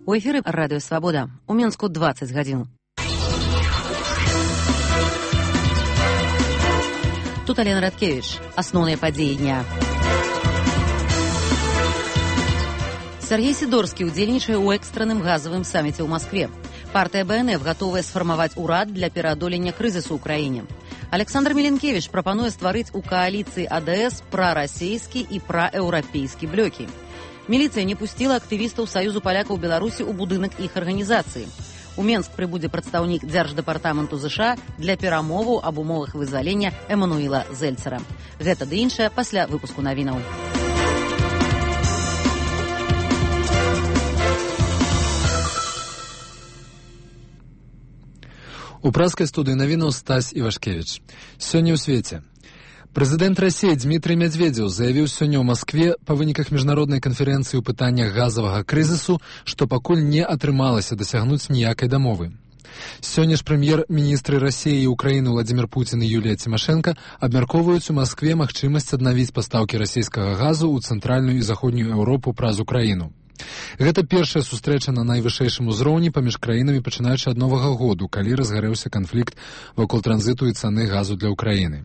У эфіры радыё Свабода. У Мінску 20 гадзін. Тут Алена Радкевич. Асноўныя падзеі дня. Сергей Сидорский удзельнічае ў экстранным газавым саміце ў Москве. Партыя БНФ гатовая сфармаваць урад для пераадолення крызісу ў краіне. Александр Миленкевич прапануе стварыць у кааліцыі АДС прарасійскі і праеўрапейскі блокі. Міліцыя не пусціла актывістаў Саюзу палякаў Беларусі ў будынак іх арганізацыі. У Менск прыбудзе прадстаўнік Дзярждэпартаменту ЗША для перамоваў аб умовах вызвалення Эмануіла Зельцера. Гэта ды іншае пасля выпуску навінаў. У праскай студыі навінаў Стась Івашкевіч. Сёння ў свеце. Прэзідэнт Расіі Дмітрый Медведзеў заявіў сёння ў Маскве па выніках міжнароднай канферэнцыі ў пытаннях газавага крызісу, што пакуль не атрымалася дасягнуць ніякай дамовы. Сёння ж прэм'ер-міністры Расіі і Украіны Владзімір Пуцін і Юлія Цімашэнка абмяркоўваюць у Маскве магчымасць аднавіць пастаўкі расійскага газу ў цэнтральную і заходнюю Еўропу праз Украіну. Гэта першая сустрэча на найвышэйшым узроўні паміж краінамі, пачынаючы ад Новага году, калі разгарэўся канфлікт вакол транзіту і цаны газу для Украіны.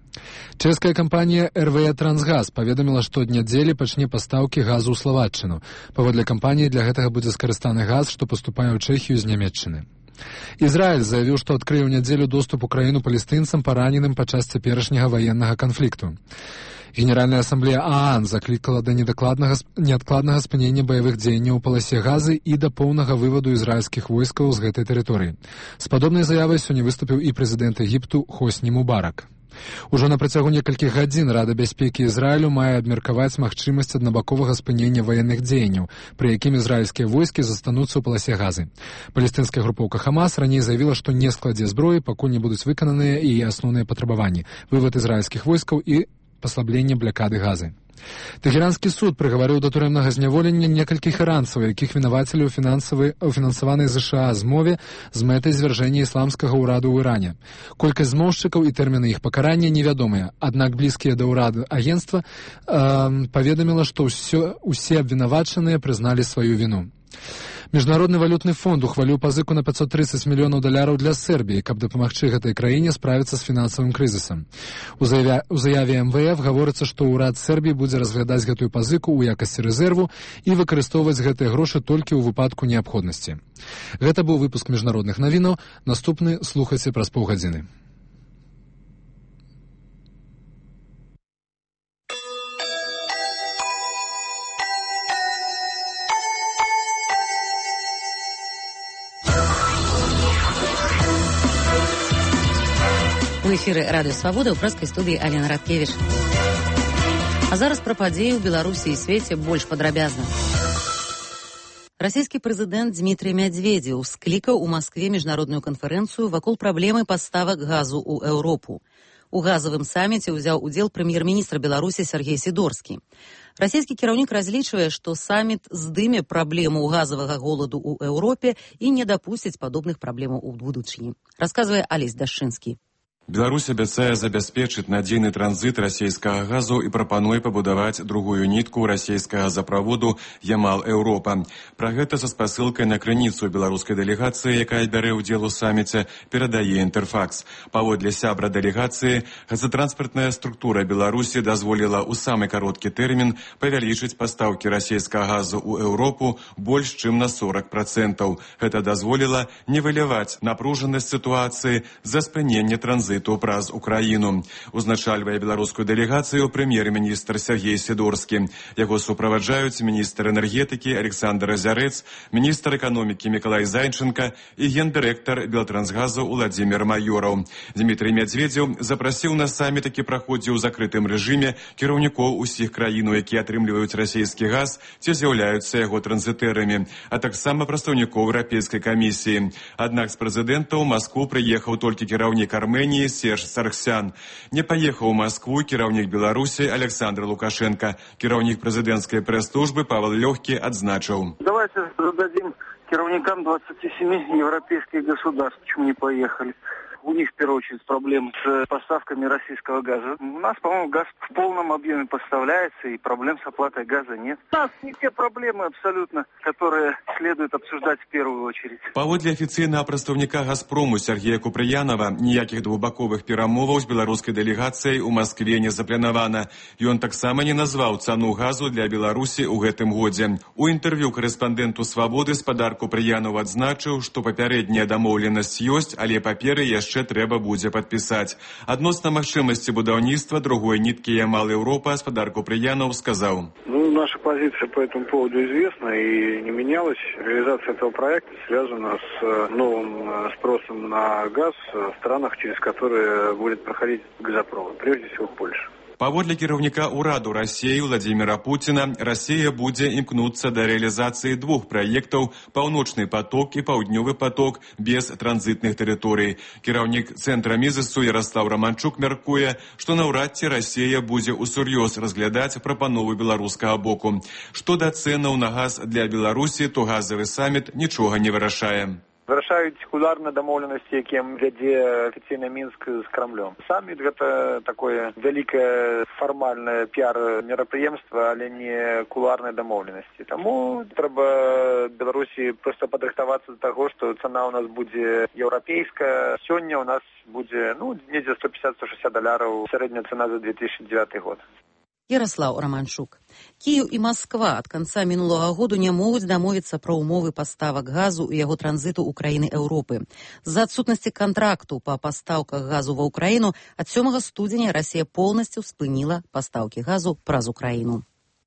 Чэшская кампанія РВЕ Трансгаз паведаміла, што ад нядзелі пачне пастаўкі газу ў Славаччыну. Паводле кампаніі для гэтага будзе скарыстаны газ, што паступае ў Чэхію з Нямецчыны. Ізраіль заявіў, што адкрые ў нядзелю доступ у краіну палестынцам, параненым падчас цяперашняга ваеннага канфлікту. Генеральная асамблея ААН заклікала да неадкладнага спынення баявых дзеянняў у паласе газы і да поўнага вываду ізраільскіх войскаў з гэтай тэрыторыі. З падобнай заявай сёння выступіў і прэзідэнт Егіпту Хосні Мубарак. Ужо на працягу некалькіх гадзін Рада бяспекі Ізраілю мае абмеркаваць магчымасць аднабаковага спынення ваенных дзеянняў, пры якім ізраільскія войскі застануцца ў паласе газы. Палестынская групоўка Хамас раней заявіла, што не складзе зброі, пакуль не будуць выкананыя і асноўныя патрабаванні, вывад ізраільскіх войскаў і паслабленне блакады газы. Тэхеранскі суд прыгаварыў да турэмнага зняволення некалькіх іранцаў, якіх вінавацілі ў фінансаванай ЗША змове з мэтай звяржэння ісламскага ўраду ў Іране. Колькасць змоўшчыкаў і тэрміны іх пакарання невядомыя, аднак блізкія да ўрада агенцтва паведаміла, што ўсе абвінавачаныя прызналі сваю віну. Міжнародны валютны фонд ухваліў пазыку на $530 мільёнаў для Сербіі, каб дапамагчы гэтай краіне справіцца з фінансавым крызісам. У заяве МВФ гаворыцца, што ўрад Сербіі будзе разглядаць гэтую пазыку ў якасці рэзерву і выкарыстоўваць гэтыя грошы толькі ў выпадку неабходнасці. Гэта быў выпуск міжнародных навінаў. Наступны слухайце праз паўгадзіны. У эфіры радыё Свабода ў праскай студыі Алена Радкевич. А зараз пра падзеі ў Беларусі і свеце больш падрабязна. Расійскі прэзідэнт Дмітрый Медведзеў склікаў у Маскве міжнародную канферэнцыю вакол праблемы паставак газу ў Еўропу. У газавым саміце ўзяў удзел прэм'ер-міністр Беларусі Сергей Сидорский. Расійскі кіраўнік разлічвае, што саміт здыме праблему газавага голаду ў Еўропе і не дапусціць падобных праблемаў у будучыні. Расказвае Алесь Дашчынскі. Беларусь абяцае забяспечыць надзейны транзіт расійскага газу і прапануе пабудаваць другую нітку расійскага газаправоду Ямал-Еўропа. Пра гэта са спасылкай на крыніцу беларускай дэлегацыі, якая бярэ ўдзел у саміце, перадае Інтэрфакс. Паводле сябра дэлегацыі, газатранспартная структура Беларусі дазволіла ў самы кароткі тэрмін павялічыць пастаўкі расійскага газу ў Еўропу больш чым на 40%. Гэта дазволіла не выліваць напружанасць сітуацыі за спыненне транзіту праз Украіну. Узначальвае беларускую дэлегацыю прэм'ер-міністр Сергей Сидорский. Яго суправаджаюць міністр энергетыкі Александр Азярэц, міністр эканомікі Мікалай Зайченка і гендырэктар Белтрансгазу Владзімір Майораў. Дмітрый Медведзеў запрасіў на саміт, які праходзіў у закрытым рэжыме, кіраўнікоў усіх краінаў, якія атрымліваюць расійскі газ ці з'яўляюцца яго транзітэрамі, а таксама прадстаўнікоў Еўрапейскай камісіі. Аднак з прэзідэнта ў Маскву прыехаў толькі кіраўнік Арменіі Серж Саргсян. Не паехаў у Маскву кіраўнік Беларусі Александр Лукашенко. Кіраўнік прэзідэнцкай прэс-службы Павел Лёгкі адзначыў. Давайте зададим кіраўникам 27 европейских государств, почему не поехали. у них в первую очередь проблем с поставками российского газа. У нас, по-моему, газ в полном объеме поставляется, и проблем с оплатой газа нет. У нас не те проблемы абсолютно, которые следует обсуждать в первую очередь. Паводле афіцыйнага прадстаўніка «Газпрому» Сергея Купрыянова, ніякіх двухбаковых перамоваў з беларускай дэлегацыяй у Маскве не запланавана. Ён таксама не назваў цану газу для Беларусі ў гэтым годзе. У інтэрв'ю корэспандэнту «Свабоды» спадар Купрыянов адзначыў, што папярэдняя дамоўленасць ёсць, але паперы яшчэ трэба будзе падпісаць. Адносна магчымасці будаўніцтва другой ніткі Ямал-Европа спадар Купрыянов сказаў: Наша позиция по этому поводу известна и не менялась. Реализация этого проекта связана с новым спросом на газ в странах, через которые будет проходить газопровод, прежде всего в Польше. Паводле кіраўніка ўраду Расіі Владзіміра Пуціна, Расія будзе імкнуцца да рэалізацыі двух праектаў «Паўночны поток» і «Паўднёвы поток» без транзітных тэрыторый. Кіраўнік цэнтра Мізісу Ярослав Романчук мяркуе, што наўрад ці Расія будзе ўсур'ёз разглядаць прапановы беларускага боку. Што да цэнаў на газ для Беларусі, то газавы саміт нічога не вырашае. Вырашаюць кулуарныя дамоўленасці, якія вядзе афіцыйны Мінск з Крамлём. Саміт гэта такое вялікае фармальнае піар-мерапрыемства, але не кулуарныя дамоўленасці. Таму трэба Беларусі проста падрыхтавацца да таго, што цана ў нас будзе еўрапейская. Сёння ў нас будзе, недзе $150-160, сярэдняя цана за 2009 год. Ярослав Романчук. Киев и Москва от конца минулого года не могут домовиться про умовы поставок газу и его транзиту Украины и Европы. За отсутности контракту по поставках газу в Украину от 7 студеня Россия полностью спынила поставки газу праз Украину.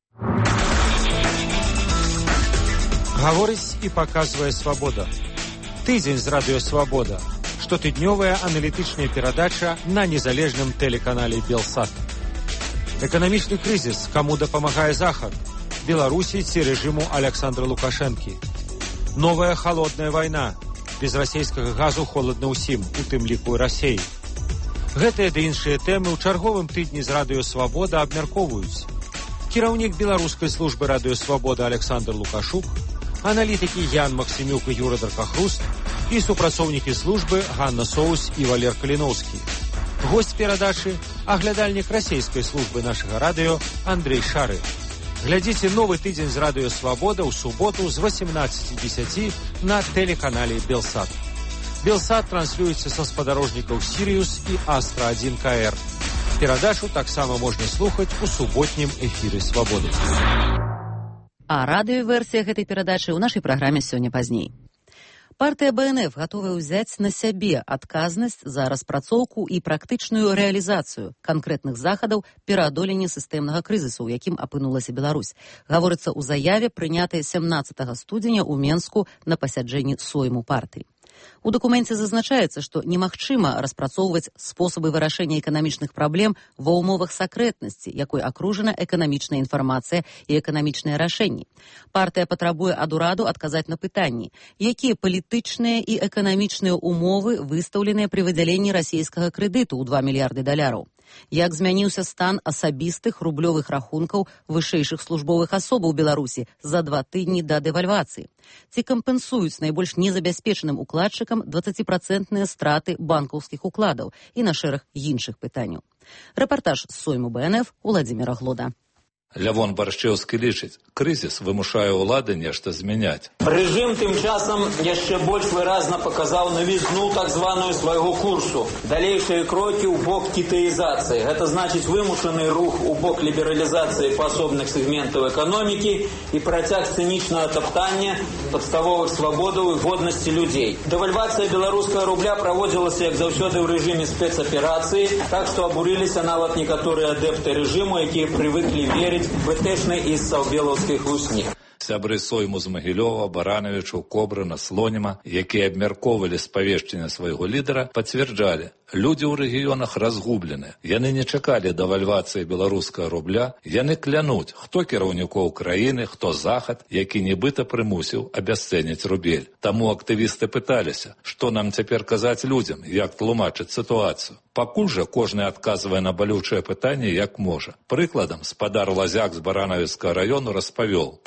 Гаворыць і паказвае «Свабода». Тыдзень з радыё «Свабода». Штотыднёвая аналітычная перадача на незалежным тэлеканале «Белсат». Эканамічны крызіс, каму дапамагае Захад, Беларусі ці рэжыму Александра Лукашэнкі. Новая халодная вайна. Без расійскага газу холадна ўсім, у тым ліку і Расіі. Гэтыя ды іншыя тэмы ў чарговым тыдні з радыё «Свабода» абмяркоўваюць. Кіраўнік беларускай службы радыё «Свабода» Александр Лукашук, аналітыкі Ян Максімюк і Юра Даркахруст і супрацоўнікі службы Ганна Соус і Валер Каліноўскі. Гость перадачы – аглядальнік расійскай службы нашага радыё Андрей Шары. Глядзіце новы тыдзень з радыё «Свабода» ў суботу з 18:10 на тэлеканале «Белсат». «Белсат» транслюецца са спадарожнікаў «Сіриус» і «Астра-1 КР». Перадачу таксама можна слухаць у суботнім эфіры «Свабоды». А радыёверсія гэтай перадачы ў нашай праграме сёння пазней. Партыя БНФ гатовая ўзяць на сябе адказнасць за распрацоўку і практычную рэалізацыю канкрэтных захадаў пераадолення сістэмнага крызісу, у якім апынулася Беларусь. Гаворыцца ў заяве, прынятай 17 студзеня ў Менску на пасяджэнні сойму партыі. У дакуменце зазначаецца, што немагчыма распрацоўваць спосабы вырашэння эканамічных праблем ва ўмовах сакрэтнасці, якой акружана эканамічная інфармацыя і эканамічныя рашэнні. Партыя патрабуе ад ураду адказаць на пытанні, якія палітычныя і эканамічныя умовы выстаўленыя пры выдзяленні расійскага крэдыту ў $2 мільярды. Як змяніўся стан асабістых рублёвых рахункаў вышэйшых службовых асобаў Беларусі за 2 тыдні да дэвальвацыі? Ці кампенсуюць найбольш незабяспечаным укладчыкам 20% страты банкаўскіх укладаў і на шэраг іншых пытанняў? Рэпартаж з сойму БНФ Уладзіміра Глода. Лявон Баршчэўскі лічыць, крызіс вымушае ўлады нешта змяняць. Рэжым тым часам яшчэ больш выразна паказаў навізну так званую свайго курсу. Далейшыя крокі ў бок кітаізацыі. Гэта значыць вымушаны рух у бок лібералізацыі паасобных сегментаў эканомікі і працяг цынічнага таптання падставовых свабодаў і годнасці людзей. Дэвальвацыя беларускага рубля праводзілася, як заўсёды, ў рэжыме спецаперацыі, так што абурыліся нават некаторыя адэпты рэжыму, якія прывыклі верыць ВТшны і саўбелаўскіх лусні. Сябры сойму з Магілёва, Баранавічу, Кобрына, Слоніма, якія абмяркоўвалі спавешчанне свайго лідара, пацвярджалі, людзі ў рэгіёнах разгублены. Яны не чакалі дэвальвацыі беларускага рубля, яны клянуць, хто кіраўнікоў краіны, хто захад, які нібыта прымусіў абясцэніць рубель. Таму актывісты пыталіся, што нам цяпер казаць людзям, як тлумачыць сітуацыю. Пакуль жа кожны адказвае на балючае пытанне, як можа. Прыкладам, спадар Лазяк з Баранавіцкага раёну распавёл. Я просто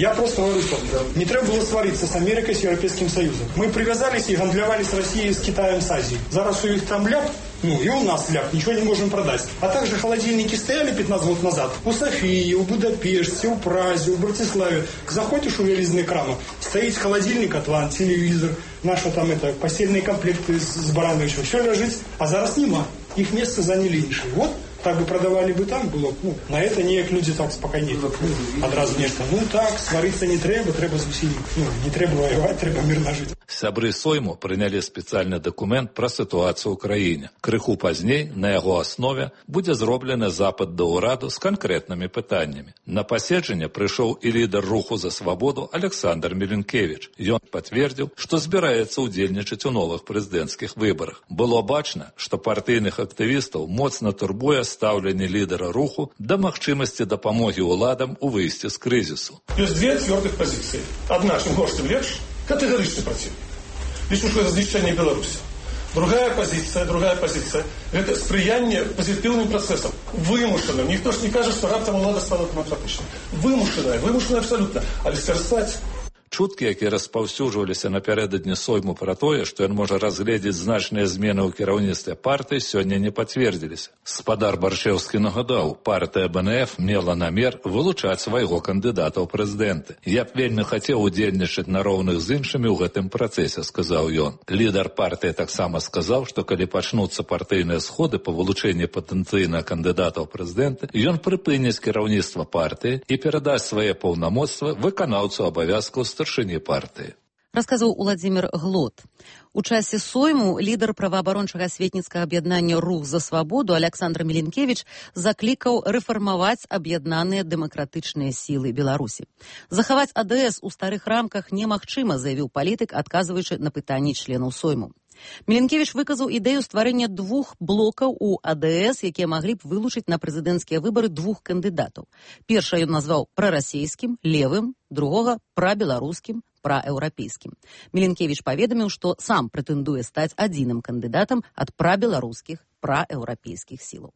товарища, не треба было свариться с Америкой, с Европейским Союзом. Мы привязались и гандлявали с Россией, с Китаем, с Азией. Зараз у них там ляп, и у нас ляп, ничего не можем продать. А также холодильники стояли 15 лет назад у Софии, у Будапеште, у Празе, у Братиславе. Заходишь у велизной крама, стоит холодильник, Атлант, телевизор, наши там постельные комплекты с Барановичем. Все лежит, а зараз нема. Их место заняли іншие. Вот так бы продавали бы там, было на это ніяк люди так спокойнее. Одразу нечто. Так, свариться не треба з усім. Не треба воевать, треба мирно жить. Сябры Сойму прынялі спецыяльны дакумент пра сітуацыю ў краіне. Крыху пазней на яго аснове будзе зроблены запыт да ўраду з канкрэтнымі пытаннямі. На паседжанне прыйшоў і лідар руху за свабоду Александр Миленкевич. Ён пацвердзіў, што збіраецца ўдзельнічаць у новых прэзідэнцкіх выбарах. Было бачна, што партыйных актывістаў моцна турбуе стаўленне лідара руху да магчымасці дапамогі ўладам у выйсці з крызісу. Ёсць две цвёрдых пазіцыі. Адна, чым горш, тым лепш, категоричный против. Лишь уже различение Беларуси. Другая позиция – это сприяние позитивным процессам. Вымушенным. Никто ж не кажет, что раптом влада стала демократичной. Вымушенная абсолютно. Але скарыстаць. Чуткі, якія распаўсюджваліся напярэдадні Сойму пра тое, што ён можа разгледзець значныя змены ў кіраўніцтве партыі, сёння не пацвердзіліся. Спадар Баршэўскі нагадаў, партыя БНФ мела намер вылучаць свайго кандыдата ў прэзідэнты. Я б вельмі хацеў удзельнічаць на роўных з іншымі ў гэтым працэсе, сказаў ён. Лідар партыі таксама сказаў, што калі пачнуцца партыйныя сходы па вылучэнні патэнцыйнага кандыдата ў прэзідэнты, ён прыпыніць кіраўніцтва партыі і перадасць свае паўнамоцтвы выканаўцу абавязкаў старшыні партыі. Расказаў Уладзімір Глот. У часе Сойму лідар праваабарончага асветніцкага аб'яднання «Рух за свабоду» Александр Миленкевич заклікаў рэфармаваць аб'яднаныя дэмакратычныя сілы Беларусі. Захаваць АДС у старых рамках немагчыма, заявіў палітык, адказваючы на пытанні членаў Сойму. Миленкевич выказаў ідэю стварэння двух блокаў у АДС, якія маглі б вылучыць на прэзідэнцкія выбары двух кандыдатаў. Першае ён назваў прарасійскім, левым, другога прабеларускім, праеўрапейскім. Миленкевич паведаміў, што сам прэтэндуе стаць адзіным кандыдатам ад прабеларускіх, праеўрапейскіх сілаў.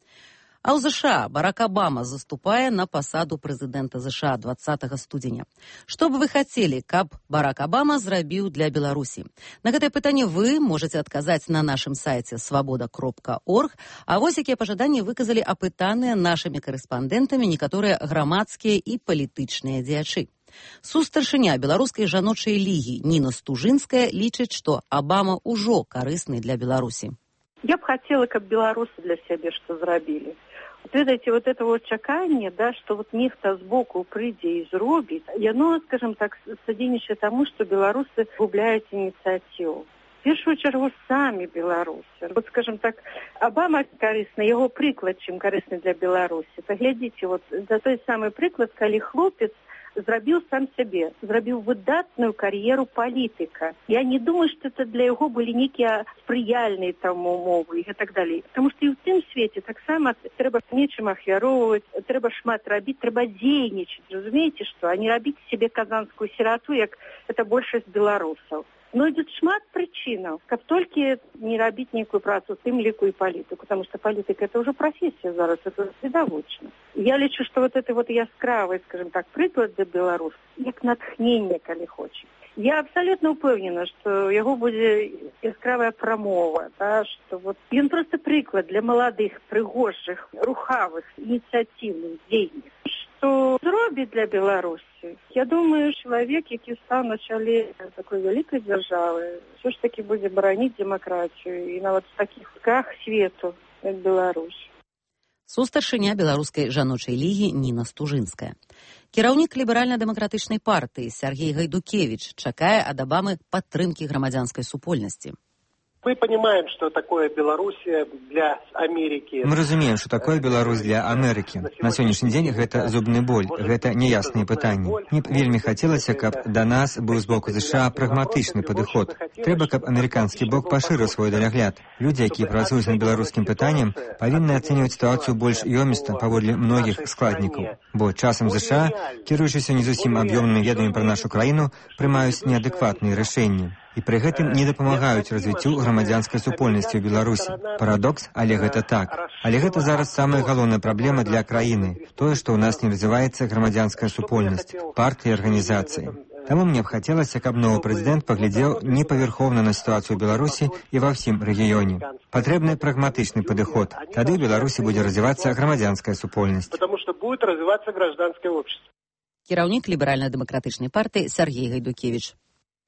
А ў ЗША Барак Абама заступае на пасаду прэзідэнта ЗША 20 студзеня. Што б вы хацелі, каб Барак Абама зрабіў для Беларусі? На гэтае пытанне вы можаце адказаць на нашым сайце свабода.орг, а вось якія пажаданні выказалі апытаныя нашымі карэспандэнтамі некаторыя грамадскія і палітычныя дзеячы. Сустаршыня беларускай жаночай лігі Ніна Стужынская лічыць, што Абама ўжо карысны для Беларусі. Я б хотела, каб беларусы для сябе што зрабілі. Ведаеце, вот это вот чаканне, что вот нехта збоку прыйдзе і зробіць, яно, скажем так, садзейнічае таму, што беларусы губляюць ініцыятыву. В першую чаргу самі беларусы. Вот, скажем так, Абама карысны, яго прыклад, чым карысны для Беларусі. Паглядзіце, вот за той самы прыклад, калі хлопец зрабіў сам сябе, зрабіў выдатную кар'еру палітыка. Я не думаю, што это для яго былі нейкія спрыяльныя там умовы і так далей. Таму што і ў тым свеце таксама трэба нечым ахвяроўваць, трэба шмат рабіць, трэба дзейнічаць. Разумееце, што? А не рабіць сябе казанскую сірату, як это большасць беларусаў. Но идет шмат причинаў, каб толькі не рабіць нейкую працу, тым ліку і палітыку, потому что политика это уже профессия зараз, это відавочна. Я лічу, что вот это вот яскравый, скажем так, прыклад для беларус, як натхнение, калі хоче. Я абсолютно упэўнена, что яго будзе яскравая прамова, что вот ён просто прыклад для маладых, прыгожых, рухавых, ініцыятыўных дзейных. Что зробіць для Беларусі? Я думаю, чалавек, які стаў на чале такой вялікай дзяржавы, ўсё ж таки будзе бараніць дэмакратыю і нават в такіх ках свету, як Беларусь. Сустаршыня беларускай жаночай лігі Ніна Стужынская. Кіраўнік ліберальна-дэмакратычнай партыі Сергей Гайдукевич чакае ад Абамы падтрымкі грамадзянскай супольнасці. Мы понимаем, что такое Белоруссия для Америки. Мы разумеем, что такое Беларусь для Америки. На сегодняшний день это зубный боль, это неясныя пытанні. Мне б вельмі хацелася, каб да нас быў з боку ЗША прагматычны падыход. Трэба, каб амерыканскі бок пашырыў свой далягляд. Людзі, якія працуюць над беларускім пытаннем, павінны ацэньваць сітуацыю больш ёміста паводле многіх складнікаў. Бо часам ЗША, кіруючыся не зусім аб'ёмнымі ведамі пра нашу краіну, прымаюць неадэкватныя рашэнні. і пры гэтым не дапамагаюць развіццю грамадзянскай супольнасці ў Беларусі. Парадокс, але гэта так. Але гэта зараз самая галоўная праблема для краіны. Тое, што ў нас не развіваецца грамадзянская супольнасць, партыі і арганізацыі. Таму мне б хацелася, каб новы прэзідэнт паглядзеў непавярхоўна на сітуацыю ў Беларусі і ва ўсім рэгіёне. Патрэбны прагматычны падыход. Тады ў Беларусі будзе развівацца грамадзянская супольнасць. Потому что будет развиваться гражданское общество. Кіраўнік ліберальна-дэмакратычнай партыі Сергей Гайдукевіч.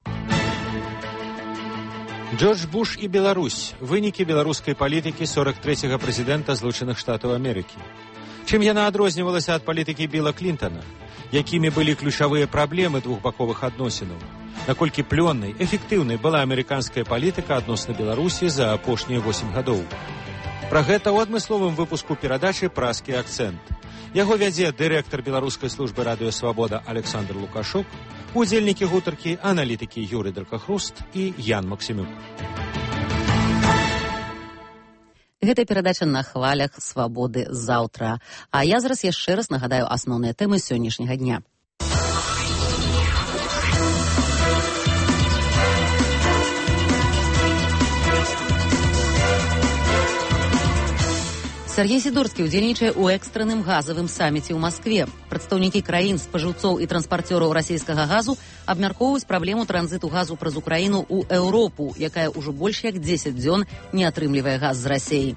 Джордж Буш і Беларусь. Вынікі беларускай палітыкі 43-го прэзідэнта Злучаных Штатаў Амерыкі. Чым яна адрознівалася ад палітыкі Біла Клінтона? Якімі былі ключавыя праблемы двухбаковых адносінаў? Наколькі плённай, эфектыўнай была амерыканская палітыка адносна Беларусі за апошнія 8 гадоў? Пра гэта ў адмысловым выпуску перадачы «Праскі акцэнт». Яго вядзе дырэктар беларускай службы радыё «Свабода» Александр Лукашук, удзельнікі гутаркі, аналітыкі Юрый Дракахруст і Ян Максімюк. Гэта перадача на хвалях «Свабоды» заўтра. А я зараз яшчэ раз нагадаю асноўныя тэмы сённяшняга дня. Сергей Сидорскі ўдзельнічае ў экстранным газавым саміце ў Маскве. Прадстаўнікі краін, спажыўцоў і транспарцёраў расійскага газу абмяркоўваюць праблему транзіту газу праз Украіну ў Еўропу, якая ўжо больш як 10 дзён не атрымлівае газ з Расіі.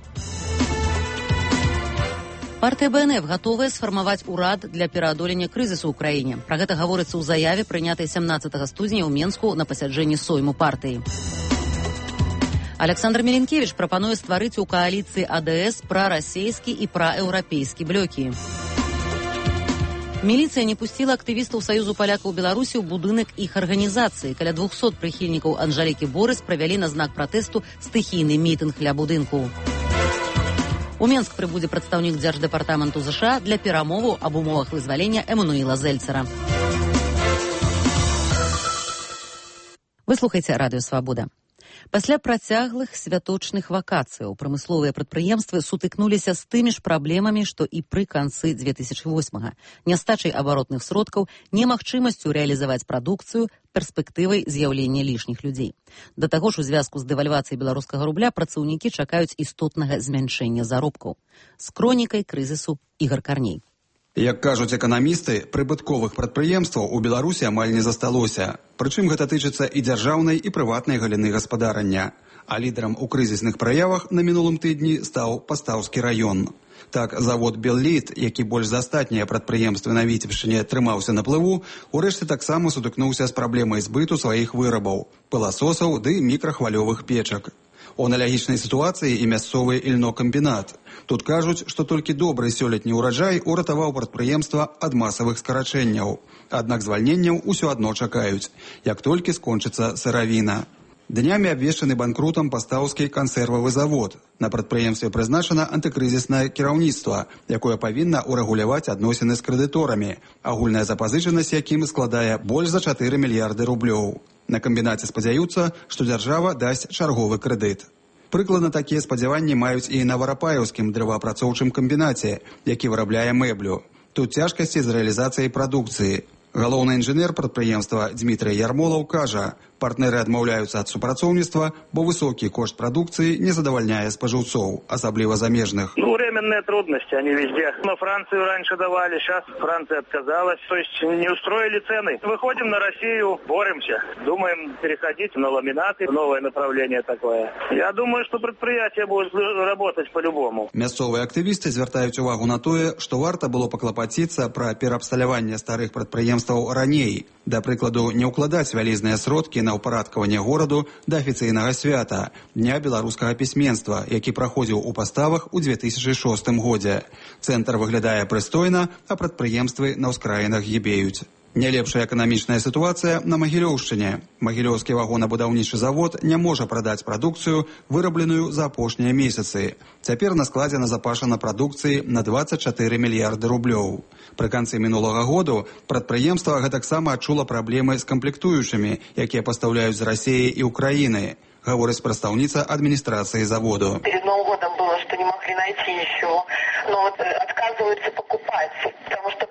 Партыя БНФ гатовая сфармаваць урад для пераадолення крызісу ў краіне. Пра гэта гаворыцца ў заяве, прынятай 17 студзеня ў Менску на пасяджэнні сойму партыі. Александр Меленкевич прапануе стварыць у кааліцыі АДС прарасійскі і праеўрапейскі блокі. Міліцыя не пусціла актывістаў Саюзу палякаў Беларусі ў будынак іх арганізацыі. Каля 200 прыхільнікаў Анжалікі Борыс правялі на знак пратэсту стыхійны мітынг ля будынку. У Менск прыбудзе прадстаўнік Дзярждэпартаменту ЗША для перамоваў аб умовах вызвалення Эмануіла Зельцера. Вы слухаеце радыё «Свабода». Пасля працяглых святочных вакацыяў прамысловыя прадпрыемствы сутыкнуліся з тымі ж праблемамі, што і пры канцы 2008-га. Нястачай абаротных сродкаў, немагчымасцю рэалізаваць прадукцыю, перспектывай з'яўлення лішніх людзей. Да таго ж у звязку з дэвальвацыяй беларускага рубля працаўнікі чакаюць істотнага змяншэння заробкаў. З кронікай крызісу Ігор Карней. Як кажуць эканамісты, прыбытковых прадпрыемстваў у Беларусі амаль не засталося. Прычым гэта тычыцца і дзяржаўнай, і прыватнай галіны гаспадарання. А лідарам у крызісных праявах на мінулым тыдні стаў Пастаўскі раён. Так, завод «Беллит», які больш за астатнія прадпрыемствы на Віцебшчыне трымаўся на плыву, урэшце таксама сутыкнуўся з праблемай збыту сваіх вырабаў – пыласосаў ды мікрахвалёвых печак. У аналагічнай сітуацыі і мясцовы ільнокамбінат. Тут кажуць, што толькі добры сёлетні ўраджай уратаваў прадпрыемства ад масавых скарачэнняў. Аднак звальненняў усё адно чакаюць, як толькі скончыцца сыравіна. Днямі абвешчаны банкрутам Пастаўскі кансервавы завод. На прадпрыемстве прызначана антыкрызіснае кіраўніцтва, якое павінна ўрэгуляваць адносіны з крэдыторамі, агульная запазычанасць якім складае больш за 4 мільярды рублёў. На камбінаце спадзяюцца, што дзяржава дасць чарговы крэдыт. Прыкладна такія спадзяванні маюць і на Варапаеўскім дрэваапрацоўчым камбінаце, які вырабляе мэблю. Тут цяжкасці з рэалізацыяй прадукцыі. Галоўны інжынер прадпрыемства Дмітрый Ярмолаў кажа, партнеры адмаўляюцца ад супрацоўніцтва, бо высокі кошт прадукцыі не задавальняе спажыўцоў, асабліва замежных. Временные трудности, они везде. Но Францию раньше давали, сейчас Франция отказалась. То есть не устроили цены. Выходим на Россию, боремся. Думаем переходить на ламинаты, новое направление такое. Я думаю, что предприятие будет работать по-любому. Мясцовыя актывісты звяртаюць увагу на тое, што варта было паклапаціцца пра пераабсталяванне старых прадпрыемстваў раней. Да прыкладу, не ўкладаць вялізныя сродкі на ўпарадкаванне гораду да афіцыйнага свята – Дня беларускага пісьменства, які праходзіў у Паставах у 2006 годзе. Цэнтр выглядае прыстойна, а прадпрыемствы на ўскраінах гібеюць. Нялепшая эканамічная сітуацыя на Магілёўшчыне. Магілёўскі вагонабудаўнічы завод не можа прадаць прадукцыю, вырабленую за апошнія месяцы. Цяпер на складзе назапашана прадукцыі на 24 мільярды рублёў. Пры канцы мінулага году прадпрыемства гэтаксама адчула праблемы з камплектуючымі, якія пастаўляюць з Расіі і Украіны. Говорит представница администрации завода. Перед Новым годом было, что не могли найти еще, но вот отказываются покупать, потому что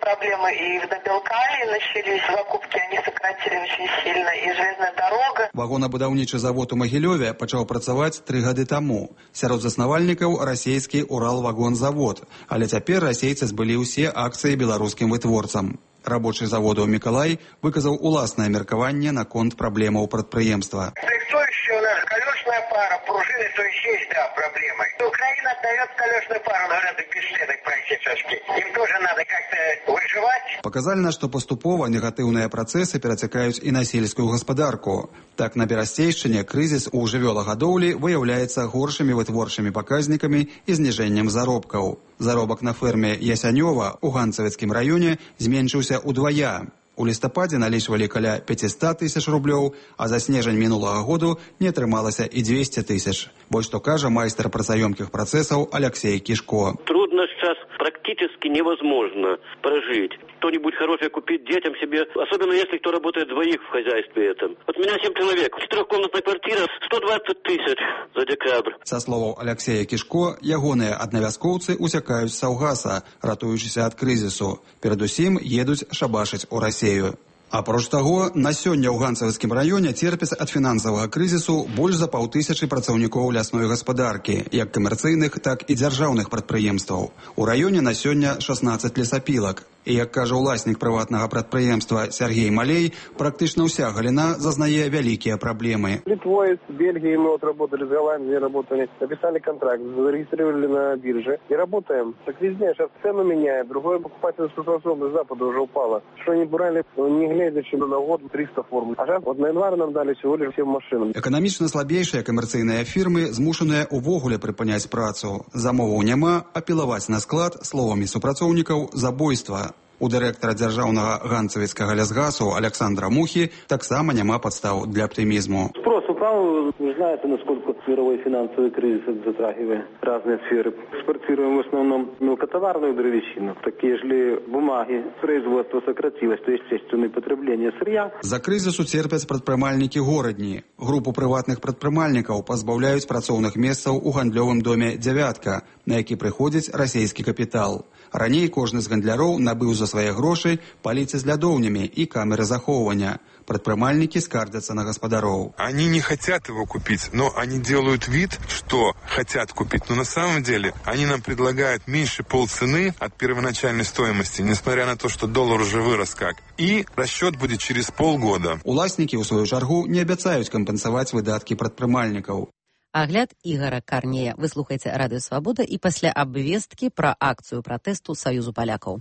проблемы и в Набелкае начались, закупки они сократили очень сильно, и железная дорога. Вагонабудаўнічы завод у Магілёве пачаў працаваць 3 гады таму. Сярод заснавальнікаў расійскі Уралвагонзавод, але цяпер расейцы збылі ўсе акцыі беларускім вытворцам. Рабочий заводу Миколай выказаў уласнае меркаванне наконт праблемаў прадпрыемства. Что еще у нас? Колесная пара, пружины, то есть, да, проблемы. Украина отдает колесную пару, надо без следок практически. Им тоже надо как-то выживать. Паказальна, што паступова негатыўныя працэсы перацякаюць і на сельскую гаспадарку. Так, на Берасцейшчыне крызіс у жывёлагадоўлі выяўляецца горшымі вытворчымі паказнікамі і зніжэннем заробкаў. Заробак на ферме Ясянёва у Ганцавецкім раёне зменшыўся ўдвая. У лістападзе налічвалі каля 500 тысяч рублёў, а за снежань мінулага году не атрымалася і 200 тысяч. Вось што кажа майстар працаёмкіх працэсаў Алексей Кишко. Трудно сейчас, практически невозможно прожить. Что-нибудь хорошее купить детям себе, особенно если кто работает двоих в хозяйстве этом. Вот у меня 7 человек, 4-комнатная квартира, 120 тысяч за декабрь. Са словаў Алексея Кишко, ягоныя аднавязкоўцы усякаюць саўгаса, ратуючыся ад крызісу. Перадусім едуць шабашыць у Расею. Апроч таго, на сёння ў Ганцавецкім раёне церпяць ад фінансавага крызісу больш за 500 працаўнікоў лясной гаспадаркі, як камерцыйных, так і дзяржаўных прадпрыемстваў. У раёне на сёння 16 лесапілак. І, як кажа ўласнік прыватнага прадпрыемства Сергей Малей, практычна ўся галіна зазнае вялікія праблемы. Литвой, с Бельгией мы вот работали, с Голландией работали, написали контракт, зарегистрировали на бирже и работаем. Так везде, сейчас цену меняют, другой покупательская способность Запада уже упала. Что они брали, не глядя, что на год 300 форм. А сейчас вот на январь нам дали всего лишь всем машинам. Эканамічна слабейшыя камерцыйныя фірмы змушаныя увогуле прыпыняць працу. Замоваў няма, а пілаваць на склад, словамі супрацоўнікаў, забойства. У дырэктара дзяржаўнага ганцавецкага лясгасу Александра Мухи таксама няма падстаў для оптимизму. Спрос упал, вы знаете, насколько мировой финансовый кризис затрагивает разные сферы. Экспортируем в основном мелкотоварную древесину. Такие же бумаги, производство сократилось, то естественное потребление сырья. За крызісу церпяць прадпрымальнікі горадні. Групу прыватных прадпрымальнікаў пазбаўляюць працоўных месцаў у гандлёвым доме «Дзявятка», на які прыходзіць расійскі капітал. Раней кожны з гандляроў набыў за свае грошы паліцы з лядоўнямі і камеры захоўвання. Прадпрымальнікі скардзяцца на гаспадароў. Они не хотят его купить, но они делают вид, что хотят купить. Но на самом деле они нам предлагают меньше полцены от первоначальной стоимости, несмотря на то, что доллар уже вырос как. И расчет будет через полгода. Уласнікі, у сваю чаргу, не абяцаюць кампенсаваць выдаткі прадпрымальнікаў. Агляд Ігора Карнея. Вы слухаеце Радыё Свабода і пасля абвесткі пра акцыю пратэсту Саюзу палякаў.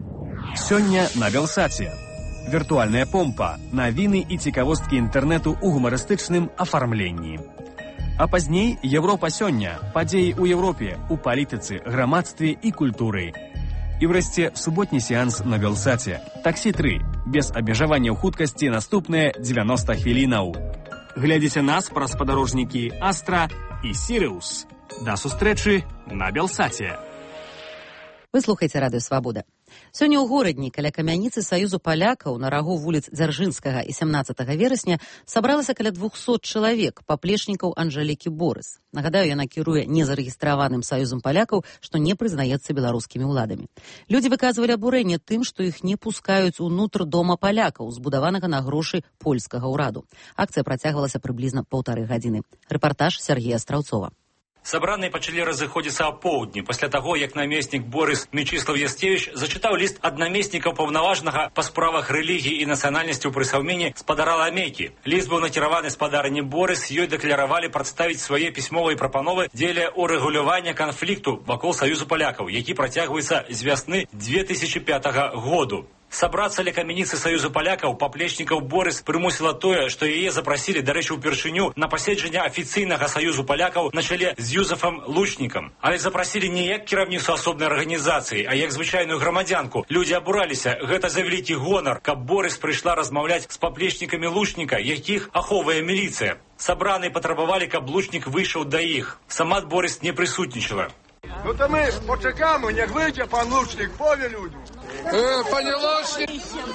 Сёння на Белсаце. Віртуальная помпа. Навіны і цікавосткі інтэрнэту ў гумарыстычным афармленні. А пазней Европа сёння. Падзеі ў Европе, у палітыцы, грамадстве і культуры. І врэшце суботні сеанс на Белсаце. Таксі 3. Без абмежаванняў хуткасці наступныя 90 хвілінаў. Глядзіце нас праз спадарожнікі Астра і Сіриус. Да сустрэчы на Белсаце. Вы слухаеце Радыё Свабода. Сёння ў горадні каля камяніцы Саюзу палякаў на рагу вуліц Дзяржынскага і 17 верасня сабралася каля 200 чалавек, паплечнікаў Анжэлікі Борыс. Нагадаю, яна кіруе незарэгістраваным Саюзам палякаў, што не прызнаецца беларускімі ўладамі. Людзі выказвалі абурэнне тым, што іх не пускаюць унутр дома палякаў, збудаванага на грошы польскага ўраду. Акцыя працягвалася прыблізна 1,5 гадзіны. Рэпартаж Сергея Страўцова. Сабраныя пачалі разыходзіцца апоўдні, пасля таго, як намеснік Борыс Мечыслав Ястевіч зачытаў ліст ад намеснікаў паўнаважнага па справах рэлігіі і нацыянальнасці ў прысаўменні спадара Ламейкі. Ліст быў накіраваны спадарыні Борыс, ёй дэкларавалі прадставіць свае пісьмовыя прапановы дзеля урэгулявання канфлікту вакол Саюзу палякаў, які працягваецца з вясны 2005 году. Сабрацца ля камяніцы Саюзу палякаў паплечнікаў Борыс прымусіла тое, што яе запрасілі, дарэчы, упершыню на паседжанне афіцыйнага Саюзу палякаў на чале з Юзефам Лучнікам. Але запрасілі не як кіраўніцтва асобнай арганізацыі, а як звычайную грамадзянку. Людзі абураліся, гэта за вялікі гонар, каб Борыс прыйшла размаўляць з паплечнікамі Лучніка, якіх ахоўвае міліцыя. Сабраныя патрабавалі, каб Лучнік выйшаў да іх. Сама Борыс не прысутнічала. Ну то ми почекаємо, як вийде пан Лучник, пові людям. Пані Лучник!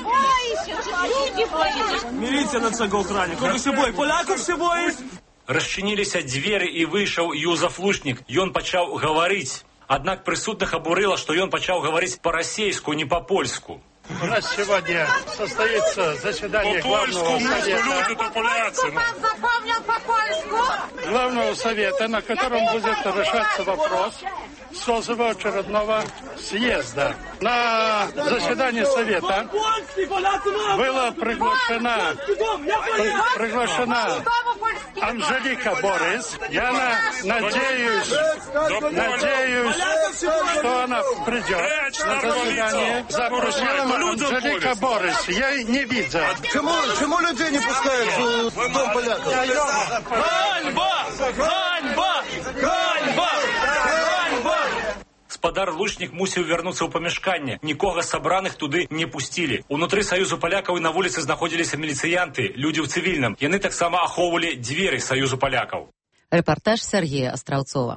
Міліція на цього охрані. Кого ще бой? Поляков ще боїть? Расчыніліся дзверы і выйшаў Юзаф Лучнік. Ён пачаў гаварыць. Аднак прысутных абурыла, што ён пачаў гаварыць па-расейску, не па-польску. У нас сегодня состоится заседание главного совета, на котором будет решаться вопрос созыва очередного съезда. На заседание совета была приглашена Анжелика Борис. Я надеюсь, что она придет на заседание. Запросила Анжелика Борис. Я не видел. Чему людей не пускают в дом поляков? Ганьба! Спадар Лучнік мусіў вярнуцца ў памяшканне. Нікога з сабраных туды не пусцілі. Унутры Саюзу палякаў і на вуліцы знаходзіліся міліцыянты, людзі ў цывільным. Яны таксама ахоўвалі дзверы Саюзу палякаў. Рэпартаж Сергея Астраўцова.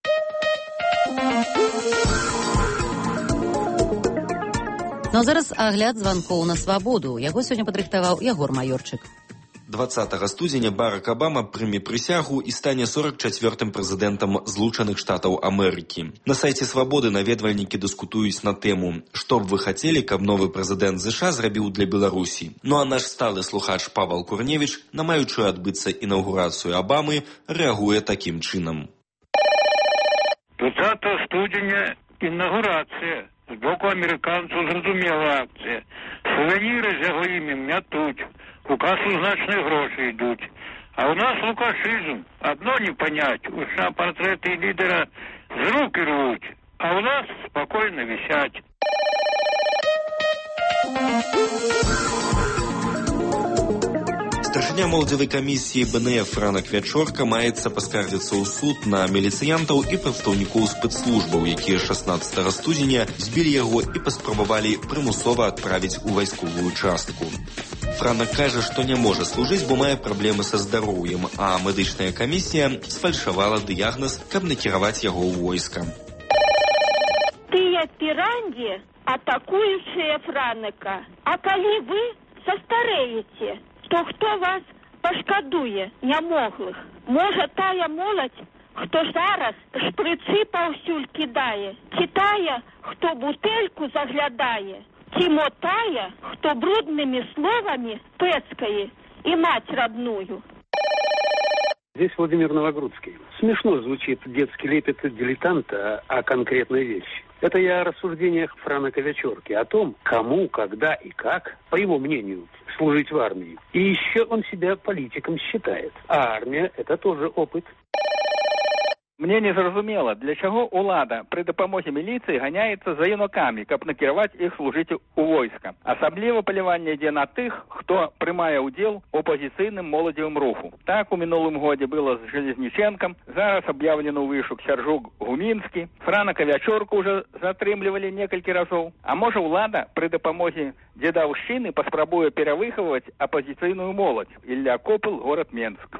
Ну а зараз агляд званкоў на свабоду. Яго сёння падрыхтаваў Ягор Маёрчык. 20 студзеня Барак Абама прыме прысягу і стане 44-м прэзідэнтам Злучаных Штатаў Амерыкі. На сайце Свабоды наведвальнікі дыскутуюць на тэму, што б вы хацелі, каб новы прэзідэнт ЗША зрабіў для Беларусі. Ну а наш сталы слухач Павел Курневіч, на маючую адбыцца інаўгурацыю Абамы, рэагуе такім чынам. 20 студзеня інаўгурацыя. З боку амерыканцаў зразумела акцыя. Сувеніры з яго імем мятуць. У касу значные гроши идут. А у нас лукашизм. Одно не понять. У США портреты лидера с рук и рвут. А у нас спокойно висять. Старшыня моладзевай камісіі БНФ Франак Вячорка маецца паскардзіцца ў суд на міліцыянтаў і прадстаўнікоў спецслужбаў, якія 16 студзеня збілі яго і паспрабавалі прымусова адправіць у вайсковую частку. Франак кажа, што не можа служыць, бо мае праблемы са здароўем, а медычная камісія сфальшавала дыягназ, каб накіраваць яго ў войска. Тыя пірангі, атакуючыя Франака, а калі вы састарэеце, то хто вас пашкадуе нямоглых? Можа, тая моладзь, хто зараз шпрыцы паўсюль кідае, ці тая, хто бутэльку заглядае, ці мо тая, хто бруднымі словамі пэцкае і мать родную. Здесь Владимир Новогрудский. Смешно звучит детский лепет дилетанта о конкретной вещи. Это я о рассуждениях Франака Вячорки, о том, кому, когда и как, по его мнению, служить в армии. И еще он себя политиком считает. А армия – это тоже опыт. Мне не зразумела, для чаго ўлада пры дапамозе міліцыі ганяецца за юнакамі, каб накіраваць іх служыць у войска. Асабліва паляванне ідзе на тых, хто прымае ўдзел у апазіцыйным моладзевым руху. Так у мінулым годзе было з Железніченкам, зараз аб'яўлены ў вышук Сяржук Гумінскі, Франака Вячорку ўжо затрымлівалі некалькі разоў. А можа ўлада пры дапамозе дзедаўшчыны паспрабуе перавыхаваць апазіцыйную моладзь. Ілля Копыл, горад Менск.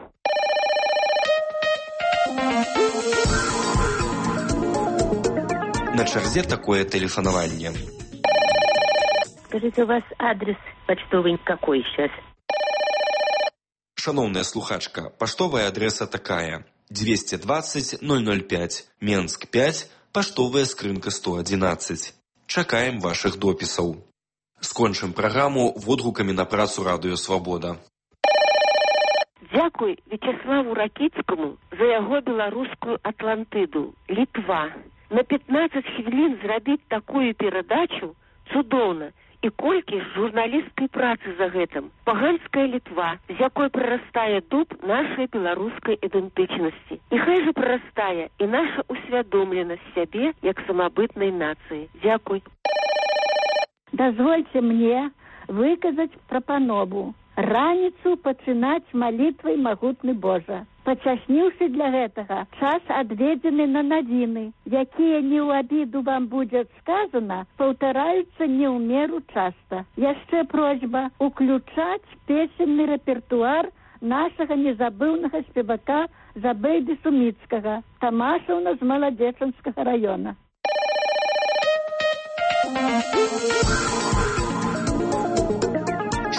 На чарзе такое тэлефанаванне. Скажите, у вас адрес почтовый какой сейчас? Шановная слухачка, паштовая адрэса такая: 220 005, Менск 5, паштовая скрынка 111. Чакаем вашых допісаў. Скончым праграму водгукамі на працу радыё Свабода. Дзякуй Вячеславу Ракіцкаму за яго беларускую Атлантыду, Літва. На 15 хвілін зрабіць такую перадачу цудоўна. І колькі ж журналісцкай працы за гэтым. Паганская Літва, з якой прарастае дуб нашай беларускай ідэнтычнасці. І хай жа прарастае і наша усвядомленасць сябе як самабытнай нацыі. Дзякуй. Дазвольце мне выказаць прапанову. Раніцу пачынаць малітвай магутны Божа. Пачасніўшы для гэтага час адведзены на навіны, якія не ў абіду вам будзе сказана, паўтараюцца не ў меру часта. Яшчэ просьба уключаць песенны рэпертуар нашага незабыўнага спевака Забейды Суміцкага, Тамашаўна з Маладзечанскага раёна.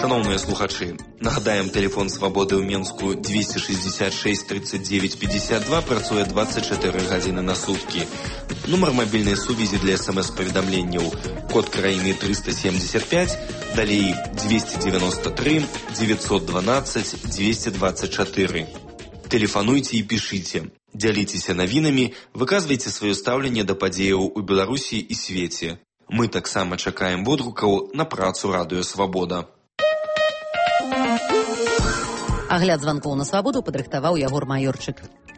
Шановные слухачи, нагадаем, телефон «Свободы» ў Менску 266 39 52 працуе 24 гадзіны на суткі. Нумар мобільнай сувязі для СМС-паведамленняў код краіны 375, далей 293 912 224. Телефануйте и пишите. Дзяліцеся навінамі, выказвайце сваё стаўленне да падзеяў у Беларусі і свеце. Мы таксама чакаем водгукаў на працу радыё «Свабода». Агляд званкоў на свабоду падрыхтаваў Ягор Маёрчык.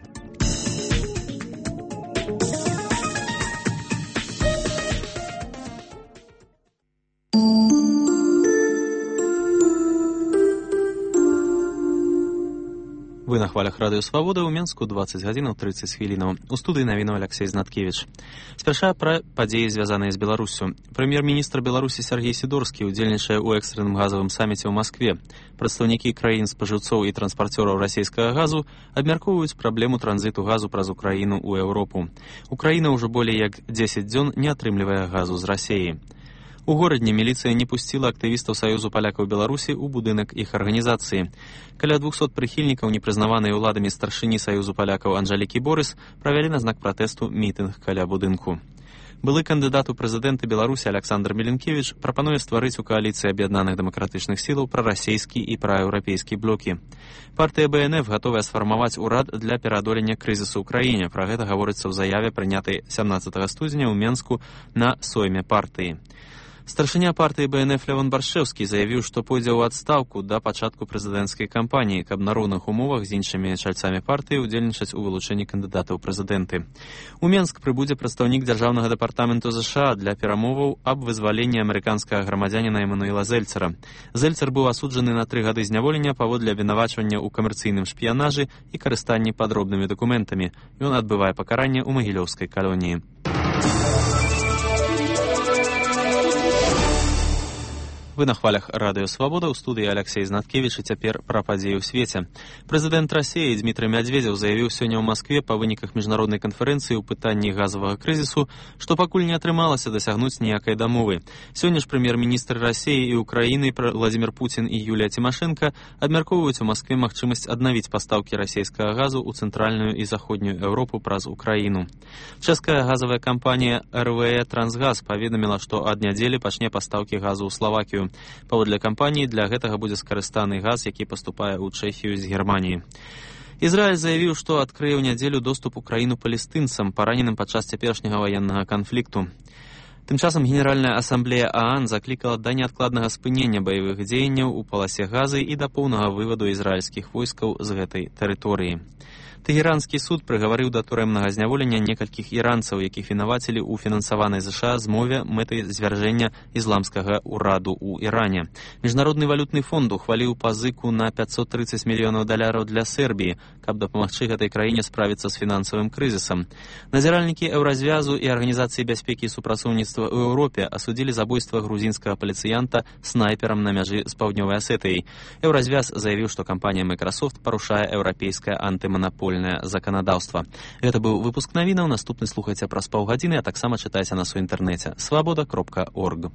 Вы на хвалях радыё «Свабода» ў Менску 20 гадзінаў 30 хвілінаў. У студыі навінаў Алексей Знаткевич. Спярша пра падзеі, звязаныя з Беларусю. Прэм'ер-міністр Беларусі Сергей Сидорскі удзельнічае ў экстранным газавым саміце ў Маскве. Прадстаўнікі краін спажыўцоў і транспарцёраў расійскага газу абмяркоўваюць праблему транзіту газу праз Украіну ў Еўропу. Украіна ўжо болей як 10 дзён не атрымлівае газу з Расіі. У горадні міліцыя не пусціла актывістаў Саюзу палякаў Беларусі ў будынак іх арганізацыі. Каля 200 прыхільнікаў непрызнаванай уладамі старшыні Саюзу палякаў Анжалікі Борыс правялі на знак пратэсту мітынг каля будынку. Былы кандыдат у прэзідэнты Беларусі Александр Меленкевич прапануе стварыць у кааліцыі аб'яднаных дэмакратычных сілаў прарасійскі і праеўрапейскі блокі. Партыя БНФ гатовая сфармаваць урад для пераадолення крызісу ў краіне. Пра гэта гаворыцца ў заяве, прынятай 17 студзеня ў Менску на сойме партыі. Старшыня партыі БНФ Левон Баршэўскі заявіў, што пойдзе ў адстаўку да пачатку прэзідэнцкай кампаніі, каб на роўных умовах з іншымі чальцамі партыі удзельнічаць у вылучэнні кандыдатаў прэзідэнты. У Менск прыбудзе прадстаўнік дзяржаўнага дэпартаменту ЗША для перамоваў аб вызваленні амерыканскага грамадзяніна Эмануэла Зельцера. Зельцер быў асуджаны на 3 гады зняволення паводле абвінавачвання ў камерцыйным шпіянажы і карыстанні падробнымі дакументамі. Ён адбывае пакаранне ў магілёўскай калоніі. Вы на хвалях радыё «Свабода», ў студыі Алексей Знаткевич, і цяпер пра падзеі ў свеце. Прэзідэнт Расіі Дмітрый Мядзведзеў заявіў сёння ў Маскве па выніках міжнароднай канферэнцыі ў пытанні газавага крызісу, што пакуль не атрымалася дасягнуць ніякай дамовы. Сёння ж прэм'ер-міністры Расіі і Украіны Владзімір Пуцін і Юлія Цімашэнка абмяркоўваюць у Маскве магчымасць аднавіць пастаўкі расійскага газу ў цэнтральную і заходнюю Еўропу праз Украіну. Чэшская газавая кампанія РВЕ Трансгаз паведаміла, што ад нядзелі пачне пастаўкі газу ў Славакію. Паводле кампаніі для гэтага будзе скарыстаны газ, які паступае ў Чэхію з Германіі. Ізраіль заявіў, што адкрые ў нядзелю доступ у краіну палестынцам, параненым падчас цяперашняга ваеннага канфлікту. Тым часам Генеральная асамблея ААН заклікала да неадкладнага спынення баявых дзеянняў у паласе Газы і да поўнага вываду ізраільскіх войскаў з гэтай тэрыторыі. Тэгеранскі суд прыгаварыў да турэмнага зняволення некалькіх іранцаў, якіх вінавацілі ў фінансаванай ЗША змове мэтай звяржэння ісламскага ўраду ў Іране. Міжнародны валютны фонд ухваліў пазыку на $530 мільёнаў для Сербіі, каб дапамагчы гэтай краіне справіцца з фінансавым крызісам. Назіральнікі Еўразвязу і Арганізацыі бяспекі і супрацоўніцтва ў Еўропе асудзілі забойства грузінскага паліцыянта снайперам на мяжы з Паўднёвай Асетыяй. Еўразвяз заявіў, што кампанія Microsoft парушае еўрапейскае антыманапольнае заканадаўства. Гэта быў выпуск навінаў. Наступны слухайце праз паўгадзіны, а таксама чытайце на сваім інтэрнэце свабода.орг.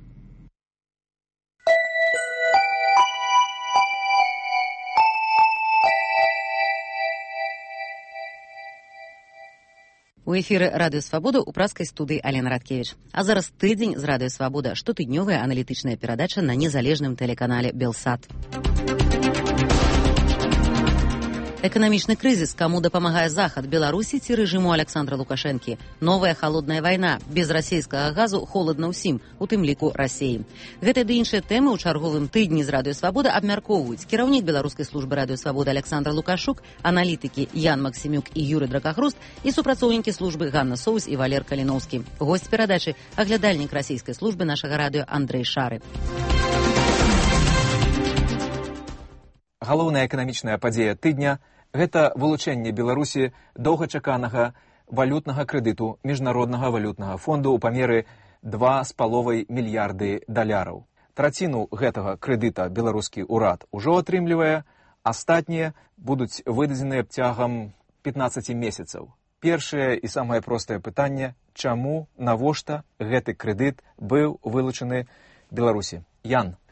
У эфіры радыё «Свабода» у праскай студыі Алена Радкевіч. А зараз тыдзень з радыё «Свабода», штотыднёвая аналітычная перадача на незалежным тэлеканале «Белсат». Эканамічны крызіс, каму дапамагае Захад, Беларусі ці рэжыму Александра Лукашэнкі. Новая халодная вайна, без расійскага газу холодна ўсім, у тым ліку Расіі. Гэтыя ды іншыя тэмы ў чарговым тыдні з радыё «Свабода» абмяркоўваюць кіраўнік беларускай службы радыё «Свабода» Александр Лукашук, аналітыкі Ян Максімюк і Юрый Дракахруст і супрацоўнікі службы Ганна Соус і Валер Каліноўскі. Госць перадачы – аглядальнік расійскай службы нашага радыё Андрэй Шары. Галоўная эканамічная падзея тыдня – гэта вылучэнне Беларусі доўгачаканага валютнага крэдыту Міжнароднага валютнага фонду ў памеры $2,5 мільярды. Траціну гэтага крэдыта беларускі ўрад ужо атрымлівае, астатнія будуць выдадзеныя цягам 15 месяцаў. Першае і самае простае пытанне – чаму, навошта гэты крэдыт быў вылучаны Беларусі? Ян.